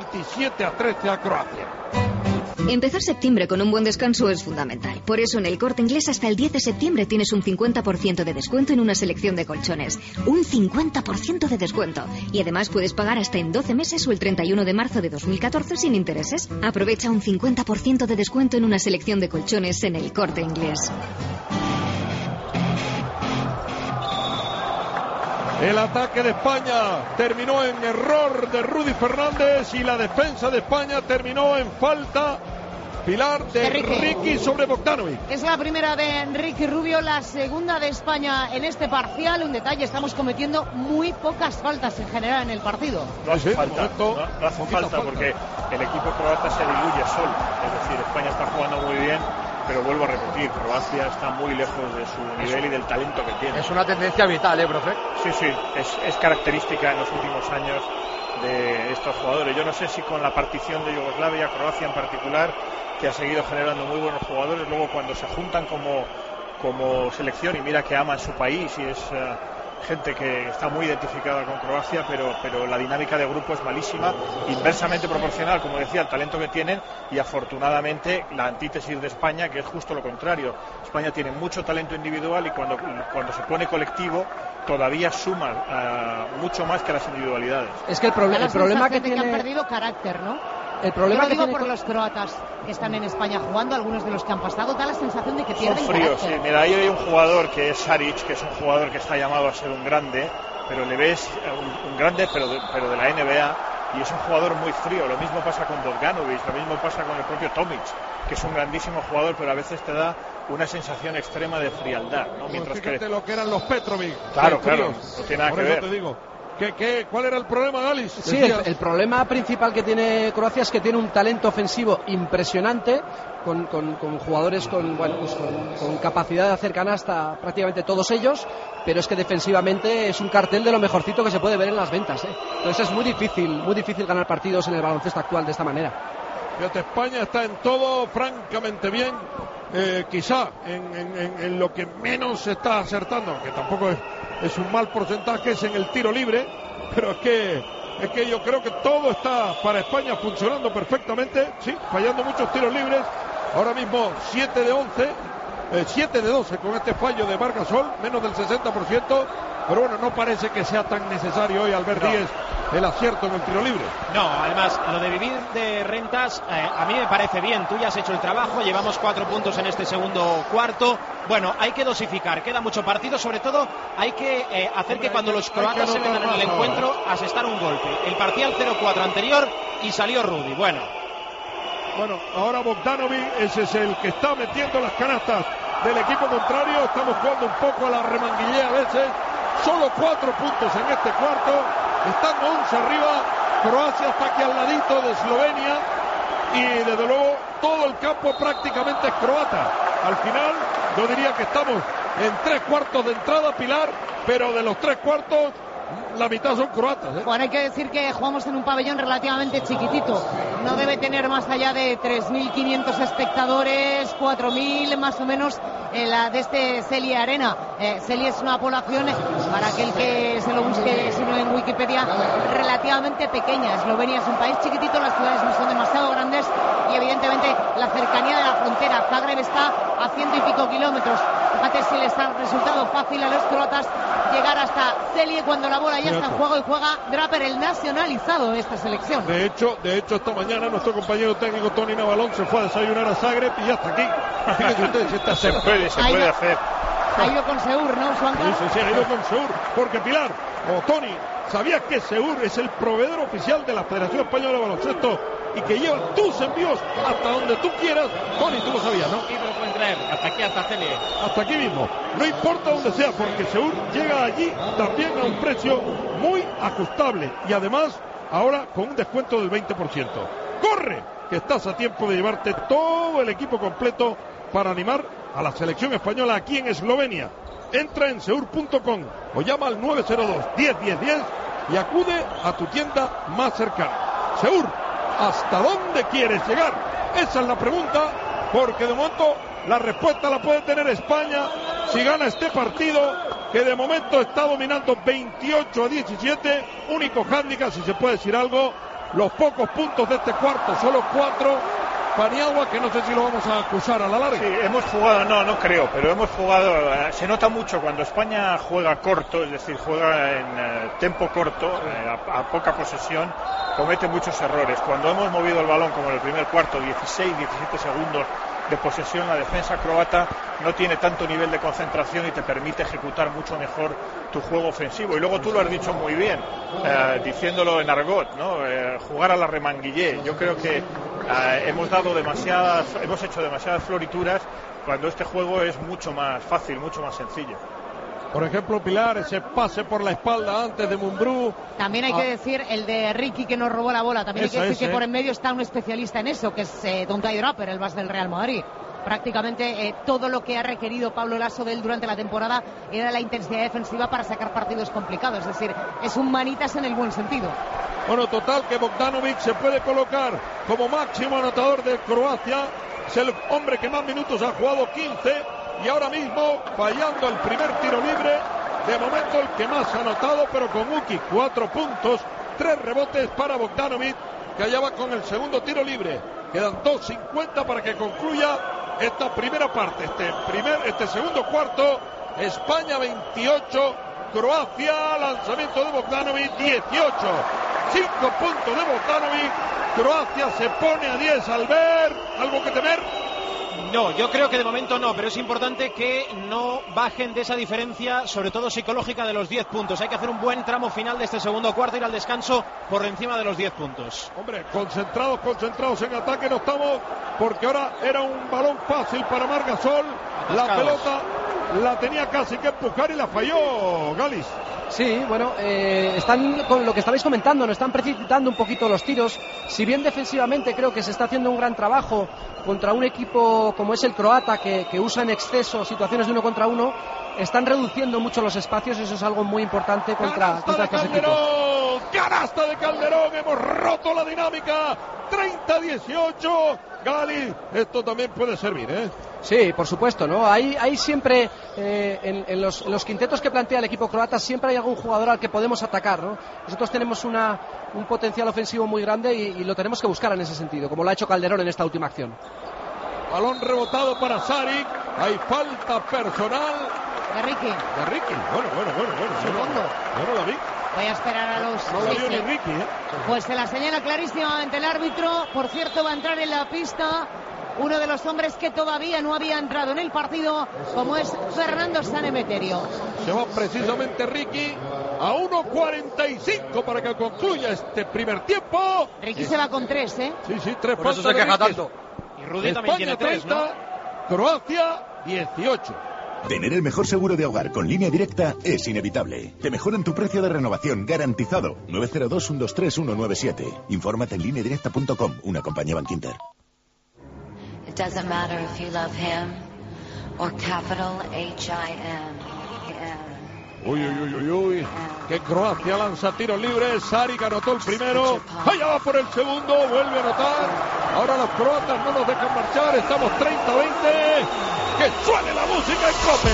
S1: 27-13 a Croacia.
S16: Empezar septiembre con un buen descanso es fundamental. Por eso en El Corte Inglés hasta el 10 de septiembre tienes un 50% de descuento en una selección de colchones. Un 50% de descuento. Y además puedes pagar hasta en 12 meses o el 31 de marzo de 2014 sin intereses. Aprovecha un 50% de descuento en una selección de colchones en El Corte Inglés.
S1: El ataque de España terminó en error de Rudy Fernández y la defensa de España terminó en falta Pilar, de Ricky sobre Bogdanovic.
S2: Es la primera de Ricky Rubio, la segunda de España en este parcial. Un detalle, estamos cometiendo muy pocas faltas en general en el partido.
S3: No hace falta, no hace falta porque el equipo croata se diluye solo. Es decir, España está jugando muy bien, pero vuelvo a repetir, Croacia está muy lejos de su nivel y del talento que tiene.
S6: Es una tendencia vital, profe.
S3: Sí, es característica en los últimos años de estos jugadores. Yo no sé si con la partición de Yugoslavia, Croacia en particular, que ha seguido generando muy buenos jugadores, luego cuando se juntan como selección, y mira que aman su país y es gente que está muy identificada con Croacia, pero la dinámica de grupo es malísima, inversamente proporcional, como decía, al talento que tienen, y afortunadamente la antítesis de España, que es justo lo contrario. España tiene mucho talento individual y cuando se pone colectivo todavía suma mucho más que las individualidades.
S4: Es que el problema que tiene...
S2: han perdido carácter, ¿no?
S4: El problema
S2: Yo lo digo
S4: que
S2: por los croatas que están en España jugando, algunos de los que han pasado, da la sensación de que pierden
S3: son fríos,
S2: carácter.
S3: Sí. Mira, ahí hay un jugador que es Saric, que es un jugador que está llamado a ser un grande, pero le ves un grande, pero de la NBA, y es un jugador muy frío. Lo mismo pasa con Bogdanovic, lo mismo pasa con el propio Tomic, que es un grandísimo jugador, pero a veces te da una sensación extrema de frialdad, ¿no?
S1: Mientras fíjate lo que eran los Petrovic.
S3: Claro, no tiene nada que ver.
S1: Te digo. ¿Cuál era el problema, Galis?
S4: Sí, el problema principal que tiene Croacia es que tiene un talento ofensivo impresionante, con jugadores con capacidad de hacer canasta prácticamente todos ellos, pero es que defensivamente es un cartel de lo mejorcito que se puede ver en las ventas, ¿eh? Entonces es muy difícil ganar partidos en el baloncesto actual de esta manera.
S1: Fíjate, España está en todo francamente bien, quizá en lo que menos se está acertando, que tampoco es un mal porcentaje, es en el tiro libre, pero es que yo creo que todo está para España funcionando perfectamente, sí, fallando muchos tiros libres, ahora mismo 7 de 11, 7 de 12 con este fallo de Margasol, menos del 60%, pero bueno, no parece que sea tan necesario hoy, Albert Díez, el acierto en el tiro libre.
S13: No, además, lo de vivir de rentas a mí me parece bien. Tú ya has hecho el trabajo, llevamos 4 puntos en este segundo cuarto. Bueno, hay que dosificar, queda mucho partido, sobre todo hay que hacer que cuando los croatas se metan en el encuentro, asestar un golpe. El parcial 0-4 anterior y salió Rudy. Bueno,
S1: ahora Bogdanovic, ese es el que está metiendo las canastas del equipo contrario. Estamos jugando un poco a la remanguillea a veces. Solo 4 puntos en este cuarto. Están 11 arriba. Croacia está aquí al ladito de Eslovenia. Y desde luego todo el campo prácticamente es croata. Al final yo diría que estamos en 3 cuartos de entrada, Pilar, pero de los 3 cuartos la mitad son croatas, ¿eh?
S2: Bueno, hay que decir que jugamos en un pabellón relativamente chiquitito. No debe tener más allá de 3.500 espectadores, 4.000 más o menos en la de este Celje Arena. Celje es una población, para aquel que se lo busque sino en Wikipedia, relativamente pequeña. Eslovenia es un país chiquitito, las ciudades no son demasiado grandes y evidentemente la cercanía de la frontera. Zagreb está a 100 y pico kilómetros. Fíjate si les ha resultado fácil a los croatas llegar hasta Celje cuando la bola ya está en juego y juega Draper, el nacionalizado de esta selección.
S1: De hecho, esta mañana nuestro compañero técnico Tony Navalón se fue a desayunar a Zagreb y ya está aquí. Fíjense ustedes,
S3: se puede hacer.
S2: Ha ido con Seur, ¿no, Suanca?
S1: Sí, ha ido con Seur. Porque Pilar, Tony, ¿sabías que Seur es el proveedor oficial de la Federación Española de Baloncesto y que lleva tus envíos hasta donde tú quieras? Tony, tú lo sabías, ¿no?
S13: Sí, me lo pueden traer hasta aquí, hasta Celje.
S1: Hasta aquí mismo. No importa donde sea, porque Seur llega allí también a un precio muy ajustable. Y además, ahora con un descuento del 20%. ¡Corre! Que estás a tiempo de llevarte todo el equipo completo para animar a la selección española aquí en Eslovenia. Entra en seur.com o llama al 902-10-10-10 y acude a tu tienda más cercana. Seur, ¿hasta dónde quieres llegar? Esa es la pregunta, porque de momento la respuesta la puede tener España si gana este partido, que de momento está dominando 28-17, único hándicap, si se puede decir algo, los pocos puntos de este cuarto, solo 4. Paniagua, que no sé si lo vamos a acusar a la larga.
S3: Sí, hemos jugado, no creo, pero hemos jugado, se nota mucho cuando España juega corto, es decir, juega en tempo corto, a poca posesión, comete muchos errores. Cuando hemos movido el balón, como en el primer cuarto, 16, 17 segundos de posesión, la defensa croata no tiene tanto nivel de concentración y te permite ejecutar mucho mejor tu juego ofensivo. Y luego tú lo has dicho muy bien, diciéndolo en argot, ¿no? Jugar a la remanguillé. Yo creo que hemos hecho demasiadas florituras cuando este juego es mucho más fácil, mucho más sencillo.
S1: Por ejemplo, Pilar, ese pase por la espalda antes de Mumbrú.
S2: También hay que decir el de Ricky, que nos robó la bola. También hay que decir que por en medio está un especialista en eso, que es Don Ty Draper, el base del Real Madrid. Prácticamente todo lo que ha requerido Pablo Lasso de él durante la temporada era la intensidad defensiva para sacar partidos complicados. Es decir, es un manitas en el buen sentido.
S1: Bueno, total, que Bogdanovic se puede colocar como máximo anotador de Croacia. Es el hombre que más minutos ha jugado, 15. Y ahora mismo, fallando el primer tiro libre, de momento el que más ha anotado, pero con Uki, 4 puntos, 3 rebotes para Bogdanovic, que allá va con el segundo tiro libre. Quedan 2:50 para que concluya esta primera parte, este segundo cuarto. España 28, Croacia, lanzamiento de Bogdanovic, 18. 5 puntos de Bogdanovic, Croacia se pone a 10 al ver. ¿Algo que temer?
S13: No, yo creo que de momento no, pero es importante que no bajen de esa diferencia, sobre todo psicológica, de los 10 puntos. Hay que hacer un buen tramo final de este segundo cuarto, ir al descanso por encima de los 10 puntos.
S1: Hombre, concentrados en ataque no estamos, porque ahora era un balón fácil para Marc Gasol. La pelota la tenía casi que empujar y la falló Galis.
S4: Sí, bueno, están con lo que estabais comentando, no están precipitando un poquito los tiros. Si bien defensivamente creo que se está haciendo un gran trabajo contra un equipo como es el croata, que usa en exceso situaciones de 1 contra 1, están reduciendo mucho los espacios y eso es algo muy importante contra estos equipos.
S1: ¡Canasta de Calderón! Hemos roto la dinámica. 30-18. Gali, esto también puede servir, ¿eh?
S4: Sí, por supuesto, ¿no? Hay siempre, en los quintetos que plantea el equipo croata, siempre hay algún jugador al que podemos atacar, ¿no? Nosotros tenemos un potencial ofensivo muy grande y lo tenemos que buscar en ese sentido, como lo ha hecho Calderón en esta última acción.
S1: Balón rebotado para Saric. Hay falta personal.
S2: De Ricky.
S1: Bueno. Yo no la vi.
S2: Voy a esperar a los...
S1: No la vio ni Ricky, ¿eh?
S2: Pues se la señala clarísimamente el árbitro. Por cierto, va a entrar en la pista uno de los hombres que todavía no había entrado en el partido, como es Fernando Sanemeterio.
S1: Se va precisamente Ricky a 1:45 para que concluya este primer tiempo.
S2: Ricky se va con 3, ¿eh?
S1: Sí, 3
S6: por eso se queja tanto.
S13: Y Rudy también tiene 3, ¿no?
S1: Croacia 18.
S15: Tener el mejor seguro de hogar con Línea Directa es inevitable. Te mejoran tu precio de renovación garantizado. 902-123-197. Infórmate en lineadirecta.com, una compañía Bankinter.
S7: It doesn't matter if you love him or capital H-I-M.
S1: Uy. Que Croacia lanza tiros libres. Saric anotó el primero. Allá va por el segundo. Vuelve a anotar. Ahora los croatas no nos dejan marchar. Estamos 30-20. Que suene la música en COPE.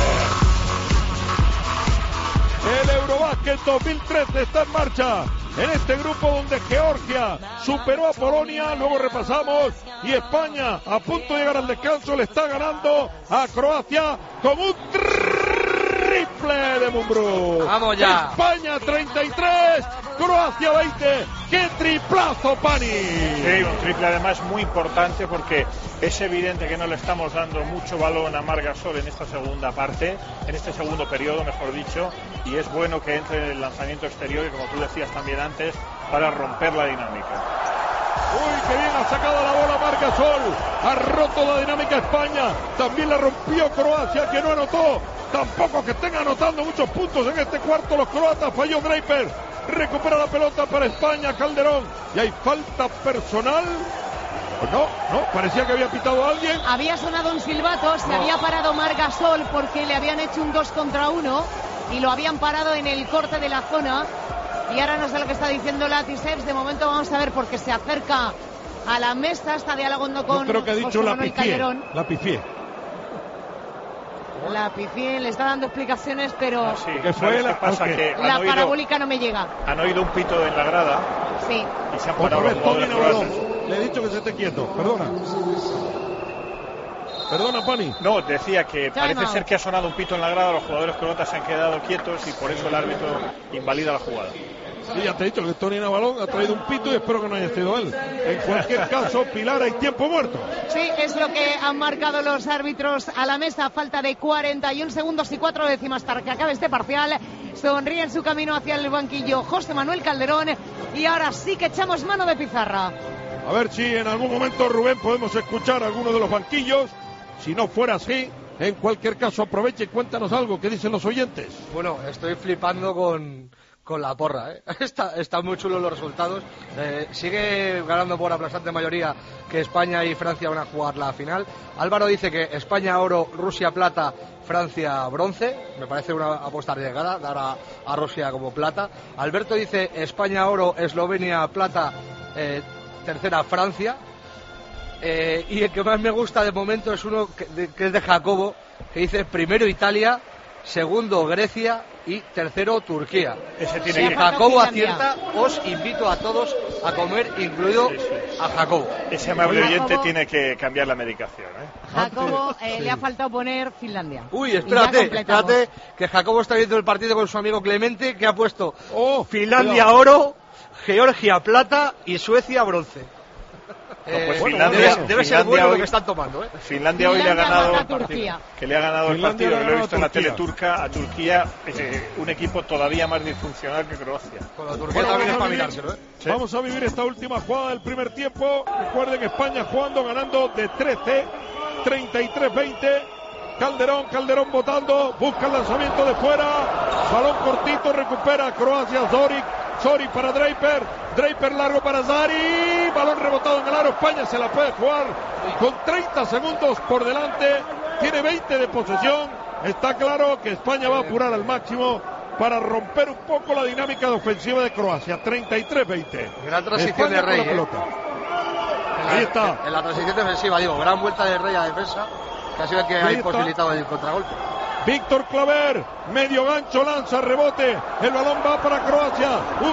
S1: El Eurobásquet 2013 está en marcha. En este grupo donde Georgia superó a Polonia, luego repasamos, y España, a punto de llegar al descanso, le está ganando a Croacia con un triple de Mumbrú.
S6: ¡Vamos ya!
S1: España 33, Croacia 20. ¡Qué triplazo, Pani!
S3: Sí, un triple además muy importante porque es evidente que no le estamos dando mucho balón a Marc Gasol en esta segunda parte, en este segundo periodo, mejor dicho, y es bueno que entre en el lanzamiento exterior, y como tú decías también antes, para romper la dinámica.
S1: Uy, qué bien ha sacado la bola Marc Gasol. Ha roto la dinámica España. También la rompió Croacia, que no anotó. Tampoco que estén anotando muchos puntos en este cuarto los croatas. Falló Draper. Recupera la pelota para España, Calderón. Y hay falta personal. No, parecía que había pitado a alguien.
S2: Había sonado un silbato, se había parado Marc Gasol porque le habían hecho un 2 contra 1 y lo habían parado en el corte de la zona. Y ahora no sé lo que está diciendo Latiseps. De momento vamos a ver, porque se acerca a la mesa, está dialogando con
S1: Yo creo que ha dicho
S2: José Manuel Calderón.
S1: La pifié.
S2: La pifié, le está dando explicaciones, pero
S3: sí, ¿qué fue la pasa? Que
S2: la parabólica no me llega.
S3: Han oído un pito en la grada.
S2: Sí.
S3: Y se han parado los jugadores.
S1: Le he dicho que se esté quieto, perdona. Perdona, Pani.
S3: No, decía que parece ser que ha sonado un pito en la grada, los jugadores croatas se han quedado quietos y por eso el árbitro invalida la jugada.
S1: Sí, ya te he dicho que Tony Navalón ha traído un pito y espero que no haya sido él. En cualquier caso, Pilar, hay tiempo muerto.
S2: Sí, es lo que han marcado los árbitros a la mesa. Falta de 41 segundos y 4 décimas para que acabe este parcial. Sonríe en su camino hacia el banquillo José Manuel Calderón. Y ahora sí que echamos mano de pizarra.
S1: A ver si en algún momento, Rubén, podemos escuchar alguno de los banquillos. Si no fuera así, en cualquier caso, aproveche y cuéntanos algo que dicen los oyentes.
S6: Bueno, estoy flipando con la porra, ¿eh? Están muy chulos los resultados. Sigue ganando por aplastante mayoría que España y Francia van a jugar la final. Álvaro dice que España oro, Rusia plata, Francia bronce. Me parece una apuesta arriesgada dar a Rusia como plata. Alberto dice España oro, Eslovenia plata, tercera Francia. Y el que más me gusta de momento es uno que es de Jacobo, que dice primero Italia, segundo Grecia y tercero Turquía. Si Jacobo acierta, os invito a todos a comer, incluido a Jacobo.
S3: Ese amable oyente tiene que cambiar la medicación, ¿eh?
S2: Jacobo le ha faltado poner Finlandia.
S6: Uy, espérate, que Jacobo está viendo el partido con su amigo Clemente, que ha puesto Finlandia oro, Georgia plata y Suecia bronce.
S3: Pues Finlandia,
S6: debe ser bueno lo que están tomando, ¿eh?
S3: Finlandia hoy le ha ganado el partido, que le ha ganado el partido, que lo he visto en la tele turca, a Turquía, un equipo todavía más disfuncional que Croacia.
S6: Con la Turquía también es para mirárselo, ¿eh?
S1: Sí. Vamos a vivir esta última jugada del primer tiempo. Recuerden, España jugando, ganando de 13, 33-20. Calderón botando, busca el lanzamiento de fuera, balón cortito, recupera Croacia, Zoric para Draper largo para Zari, balón rebotado en el aro. España se la puede jugar con 30 segundos por delante, tiene 20 de posesión. Está claro que España va a apurar al máximo para romper un poco la dinámica de ofensiva de Croacia. 33-20.
S6: Gran transición de Rey,
S1: Ahí está.
S6: En la transición defensiva, gran vuelta de Rey a defensa, que ha sido el que ha imposibilitado el contragolpe.
S1: Víctor Claver, medio gancho, lanza, rebote, el balón va para Croacia,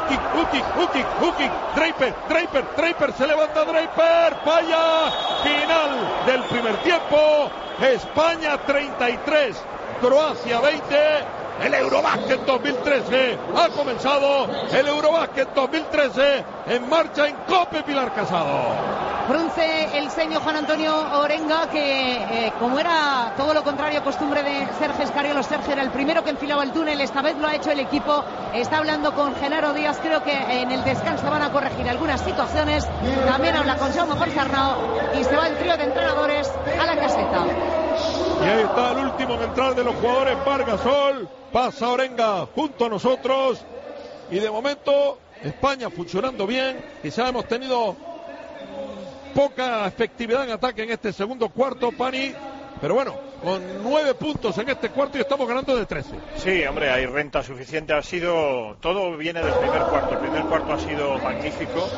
S1: Ukic, Draper, se levanta Draper, falla, final del primer tiempo, España 33, Croacia 20, el Eurobásquet 2013, ha comenzado el Eurobásquet 2013, en marcha en COPE, Pilar Casado.
S2: Frunce el ceño Juan Antonio Orenga, que como era todo lo contrario costumbre de Sergio Escariolo, Sergio era el primero que enfilaba el túnel, esta vez lo ha hecho el equipo, está hablando con Genaro Díaz, creo que en el descanso van a corregir algunas situaciones, también habla con Jaume Ponsarnau y se va el trío de entrenadores a la caseta.
S1: Y ahí está el último en entrar de los jugadores, Margasol, pasa Orenga junto a nosotros y de momento España funcionando bien, quizá hemos tenido poca efectividad en ataque en este segundo cuarto, Pani, pero bueno, con 9 puntos en este cuarto y estamos ganando de 13.
S3: Sí, hombre, hay renta suficiente, todo viene del primer cuarto, el primer cuarto ha sido magnífico,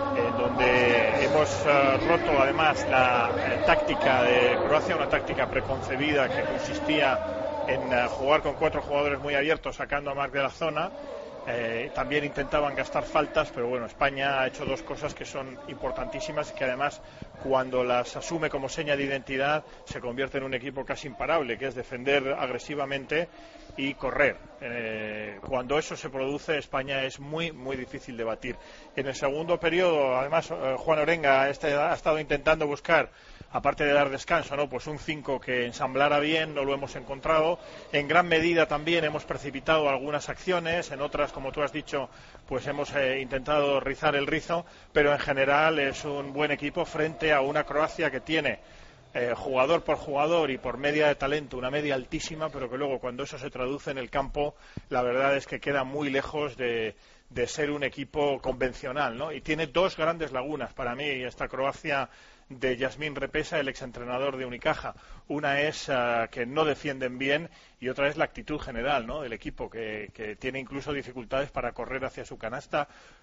S3: donde hemos roto además la táctica de Croacia, una táctica preconcebida que consistía en jugar con 4 jugadores muy abiertos, sacando a Marc de la zona. También intentaban gastar faltas, pero bueno, España ha hecho 2 cosas que son importantísimas y que además cuando las asume como seña de identidad se convierte en un equipo casi imparable, que es defender agresivamente y correr. Cuando eso se produce, España es muy difícil de batir. En el segundo periodo, además, Juan Orenga ha estado intentando buscar, aparte de dar descanso, ¿no?, pues un 5 que ensamblara bien, no lo hemos encontrado. En gran medida también hemos precipitado algunas acciones, en otras, como tú has dicho, pues hemos intentado rizar el rizo, pero en general es un buen equipo frente a una Croacia que tiene jugador por jugador y por media de talento una media altísima, pero que luego cuando eso se traduce en el campo, la verdad es que queda muy lejos de ser un equipo convencional, ¿no? Y tiene 2 grandes lagunas para mí esta Croacia de Jasmine Repesa, el exentrenador de Unicaja. Una es que no defienden bien y otra es la actitud general, ¿no?, del equipo, que tiene incluso dificultades para correr hacia su canasta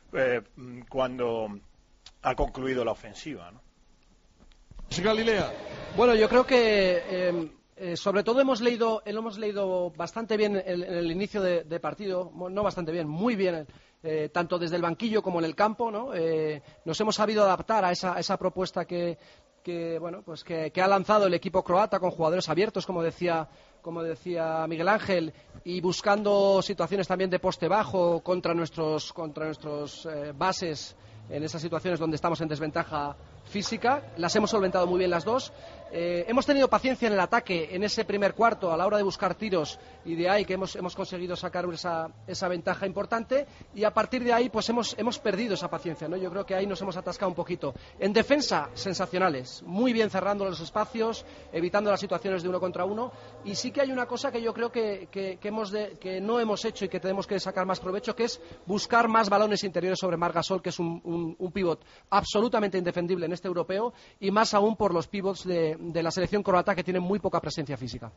S3: cuando ha concluido la ofensiva, ¿no?
S1: Galilea.
S4: Bueno, yo creo que sobre todo hemos leído bastante bien en el inicio de partido, no bastante bien, muy bien, tanto desde el banquillo como en el campo, ¿no? Nos hemos sabido adaptar a esa propuesta que bueno, pues que ha lanzado el equipo croata con jugadores abiertos, como decía Miguel Ángel, y buscando situaciones también de poste bajo contra nuestros bases en esas situaciones donde estamos en desventaja física. Las hemos solventado muy bien las dos. Hemos tenido paciencia en el ataque en ese primer cuarto a la hora de buscar tiros, y de ahí que hemos conseguido sacar esa ventaja importante, y a partir de ahí pues hemos perdido esa paciencia, ¿no? Yo creo que ahí nos hemos atascado un poquito. En defensa, sensacionales, muy bien cerrando los espacios, evitando las situaciones de uno contra uno, y sí que hay una cosa que yo creo que no hemos hecho y que tenemos que sacar más provecho, que es buscar más balones interiores sobre Marc Gasol, que es un pívot absolutamente indefendible en este europeo, y más aún por los pivots de la selección croata, que tienen muy poca presencia física.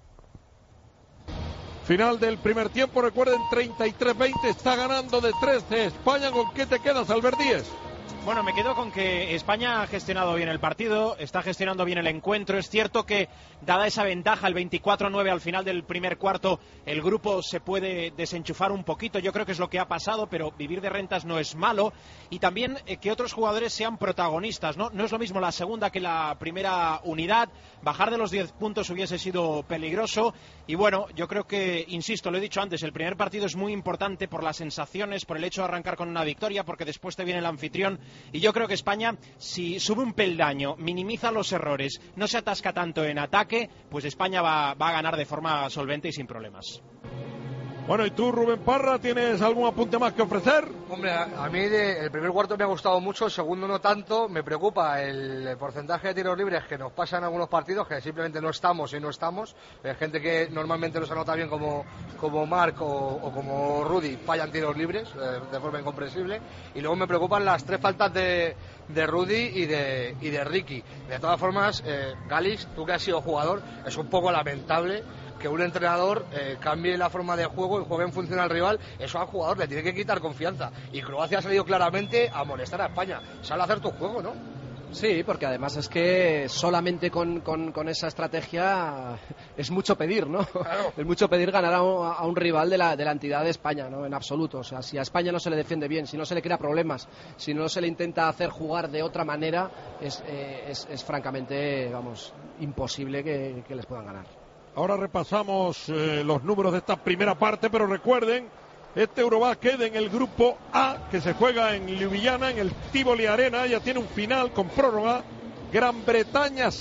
S1: Final del primer tiempo, recuerden, 33-20, está ganando de 13 España. ¿Con qué te quedas, Albert Díez?
S13: Bueno, me quedo con que España ha gestionado bien el partido, está gestionando bien el encuentro. Es cierto que, dada esa ventaja, el 24-9 al final del primer cuarto, el grupo se puede desenchufar un poquito. Yo creo que es lo que ha pasado, pero vivir de rentas no es malo. Y también que otros jugadores sean protagonistas, ¿no? No es lo mismo la segunda que la primera unidad. Bajar de los 10 puntos hubiese sido peligroso. Y bueno, yo creo que, insisto, lo he dicho antes, el primer partido es muy importante por las sensaciones, por el hecho de arrancar con una victoria, porque después te viene el anfitrión. Y yo creo que España, si sube un peldaño, minimiza los errores, no se atasca tanto en ataque, pues España va a ganar de forma solvente y sin problemas.
S1: Bueno, ¿y tú, Rubén Parra, tienes algún apunte más que ofrecer?
S6: Hombre, a mí el primer cuarto me ha gustado mucho, el segundo no tanto. Me preocupa el porcentaje de tiros libres que nos pasa en algunos partidos, que simplemente no estamos y no estamos. Gente que normalmente los anota bien, como Marc o como Rudy, fallan tiros libres de forma incomprensible. Y luego me preocupan las 3 faltas de Rudy y de Ricky. De todas formas, Galis, tú que has sido jugador, es un poco lamentable que un entrenador cambie la forma de juego y juegue en función al rival. Eso al jugador le tiene que quitar confianza, y Croacia ha salido claramente a molestar a España. Sale a hacer tu juego, ¿no?
S4: Sí, porque además es que solamente con esa estrategia es mucho pedir, ¿no? Claro. Es mucho pedir ganar a un rival de la entidad de España, ¿no? En absoluto. O sea, si a España no se le defiende bien, si no se le crea problemas, si no se le intenta hacer jugar de otra manera, es francamente, vamos, imposible que les puedan ganar.
S1: Ahora repasamos los números de esta primera parte, pero recuerden, este Eurobásquet en el grupo A, que se juega en Ljubljana, en el Tivoli Arena, ya tiene un final con prórroga. Gran Bretaña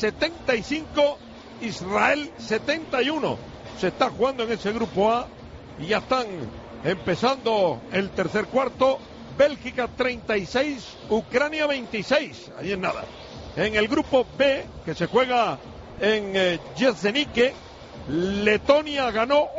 S1: 75, Israel 71. Se está jugando en ese grupo A y ya están empezando el tercer cuarto. Bélgica 36, Ucrania 26. Ahí es nada. En el grupo B, que se juega en Jesenice, Letonia ganó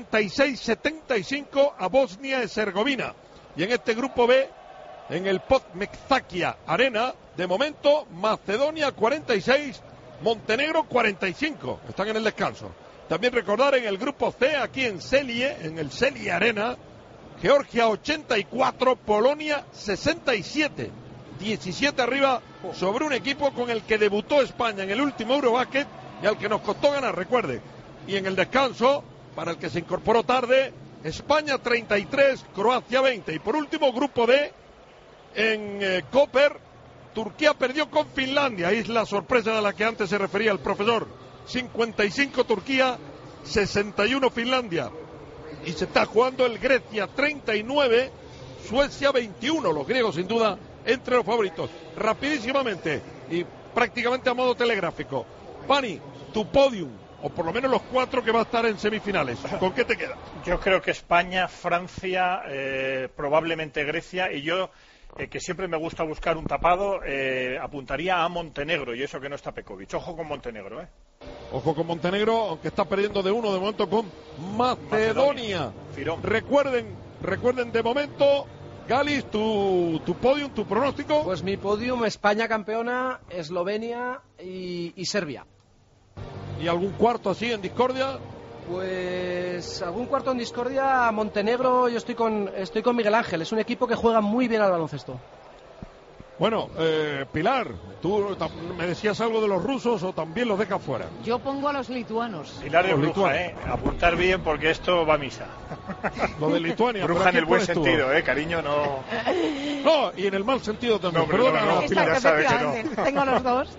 S1: 86-75 a Bosnia y Herzegovina. Y en este grupo B, en el Podmezquia Arena, de momento Macedonia 46, Montenegro 45. Están en el descanso. También recordar en el grupo C, aquí en Celje, en el Celje Arena, Georgia 84, Polonia 67. 17 arriba sobre un equipo con el que debutó España en el último Eurobásquet y al que nos costó ganar, recuerde. Y en el descanso, para el que se incorporó tarde, España 33, Croacia 20. Y por último, grupo D, en Koper, Turquía perdió con Finlandia. Ahí es la sorpresa de la que antes se refería el profesor. 55 Turquía, 61 Finlandia. Y se está jugando el Grecia 39, Suecia 21. Los griegos, sin duda, entre los favoritos. Rapidísimamente y prácticamente a modo telegráfico. Pani, tu podium, o por lo menos los 4 que va a estar en semifinales. ¿Con qué te queda?
S3: Yo creo que España, Francia, probablemente Grecia, y yo, que siempre me gusta buscar un tapado, apuntaría a Montenegro, y eso que no está Pekovic. Ojo con Montenegro,
S1: Ojo con Montenegro, aunque está perdiendo de 1 de momento con Macedonia. Recuerden de momento, Galis, tu podium, tu pronóstico.
S4: Pues mi podium, España campeona, Eslovenia y Serbia.
S1: ¿Y algún cuarto así en discordia?
S4: Pues algún cuarto en discordia, Montenegro. Yo estoy con Miguel Ángel. Es un equipo que juega muy bien al baloncesto.
S1: Bueno, Pilar, ¿tú me decías algo de los rusos o también los dejas fuera?
S2: Yo pongo a los lituanos.
S3: Pilar de bruja, apuntar bien porque esto va a misa.
S1: Lo de Lituania.
S3: Bruja en el buen sentido, cariño, no...
S1: No, y en el mal sentido también.
S3: No, perdona,
S1: no,
S2: Pilar, ya sabe que no. Tengo los dos.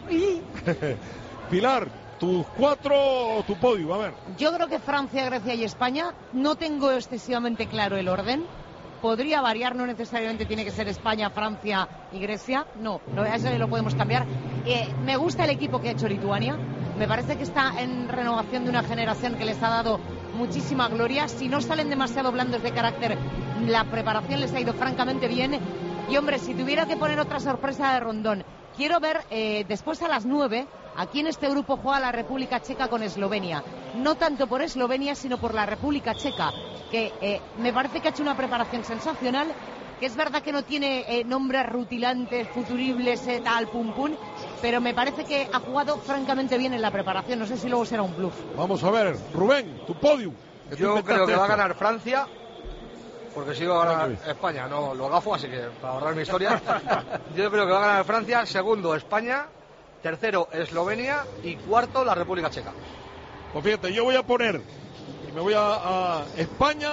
S1: Pilar, tus 4 o tu podio, a ver.
S2: Yo creo que Francia, Grecia y España. No tengo excesivamente claro el orden. Podría variar, no necesariamente tiene que ser España, Francia y Grecia. No, eso lo podemos cambiar. Me gusta el equipo que ha hecho Lituania. Me parece que está en renovación de una generación que les ha dado muchísima gloria. Si no salen demasiado blandos de carácter, la preparación les ha ido francamente bien. Y hombre, si tuviera que poner otra sorpresa de Rondón, quiero ver después a las 9, aquí en este grupo juega la República Checa con Eslovenia. No tanto por Eslovenia, sino por la República Checa, que me parece que ha hecho una preparación sensacional, que es verdad que no tiene nombres rutilantes, futuribles, tal, pum pum, pero me parece que ha jugado francamente bien en la preparación. No sé si luego será un bluff.
S1: Vamos a ver, Rubén, tu podium.
S6: Yo creo que va a ganar Francia, porque si va a ganar España, no lo gafo, así que para ahorrar mi historia. Yo creo que va a ganar Francia, segundo España, tercero Eslovenia y cuarto la República Checa.
S1: Pues fíjate, yo voy a poner, y me voy a España,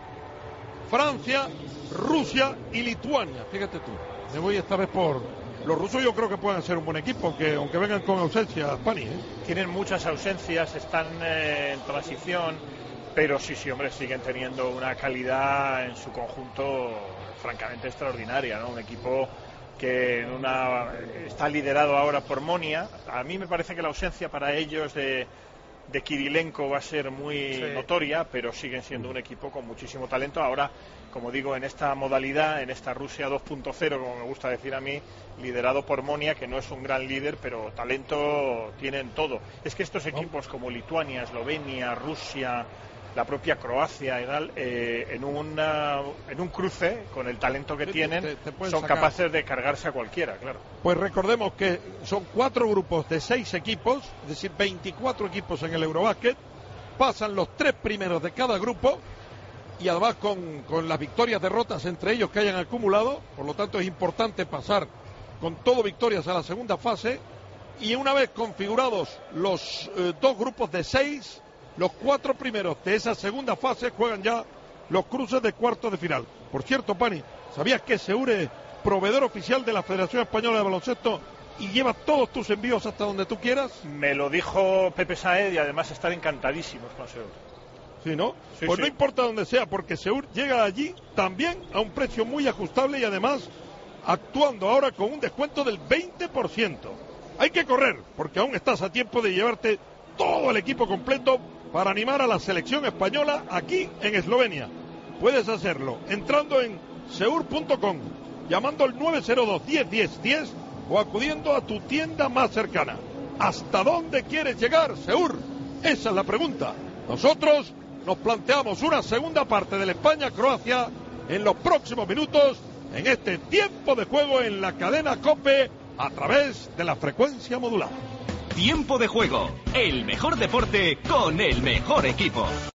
S1: Francia, Rusia y Lituania. Fíjate tú, me voy esta vez por... Los rusos yo creo que pueden ser un buen equipo, aunque vengan con ausencia, Pani,
S3: Tienen muchas ausencias, están en transición, pero sí, hombre, siguen teniendo una calidad en su conjunto francamente extraordinaria, ¿no? Un equipo que está liderado ahora por Monia. A mí me parece que la ausencia para ellos de Kirilenko va a ser muy notoria, pero siguen siendo un equipo con muchísimo talento. Ahora, como digo, en esta modalidad, en esta Rusia 2.0, como me gusta decir a mí, liderado por Monia, que no es un gran líder, pero talento tienen todo. Es que estos equipos como Lituania, Eslovenia, Rusia, la propia Croacia y tal, en un cruce, con el talento que tienen, son capaces de cargarse a cualquiera, claro.
S1: Pues recordemos que son 4 grupos de 6 equipos, es decir, 24 equipos en el Eurobásquet, pasan los 3 primeros de cada grupo, y además con las victorias, derrotas entre ellos que hayan acumulado, por lo tanto es importante pasar con todo victorias a la segunda fase, y una vez configurados los 2 grupos de 6, los 4 primeros de esa segunda fase juegan ya los cruces de cuartos de final. Por cierto, Pani, ¿sabías que Seur es proveedor oficial de la Federación Española de Baloncesto y lleva todos tus envíos hasta donde tú quieras?
S3: Me lo dijo Pepe Saed y además están encantadísimos con Seur.
S1: ¿Sí, no? Sí, pues sí. No importa donde sea, porque Seur llega allí también a un precio muy ajustable y además actuando ahora con un descuento del 20%. Hay que correr, porque aún estás a tiempo de llevarte todo el equipo completo para animar a la selección española aquí en Eslovenia. Puedes hacerlo entrando en seur.com, llamando al 902 10 10 10 o acudiendo a tu tienda más cercana. ¿Hasta dónde quieres llegar, Seur? Esa es la pregunta. Nosotros nos planteamos una segunda parte del España-Croacia en los próximos minutos en este tiempo de juego en la cadena COPE a través de la frecuencia modulada.
S17: Tiempo de juego, el mejor deporte con el mejor equipo.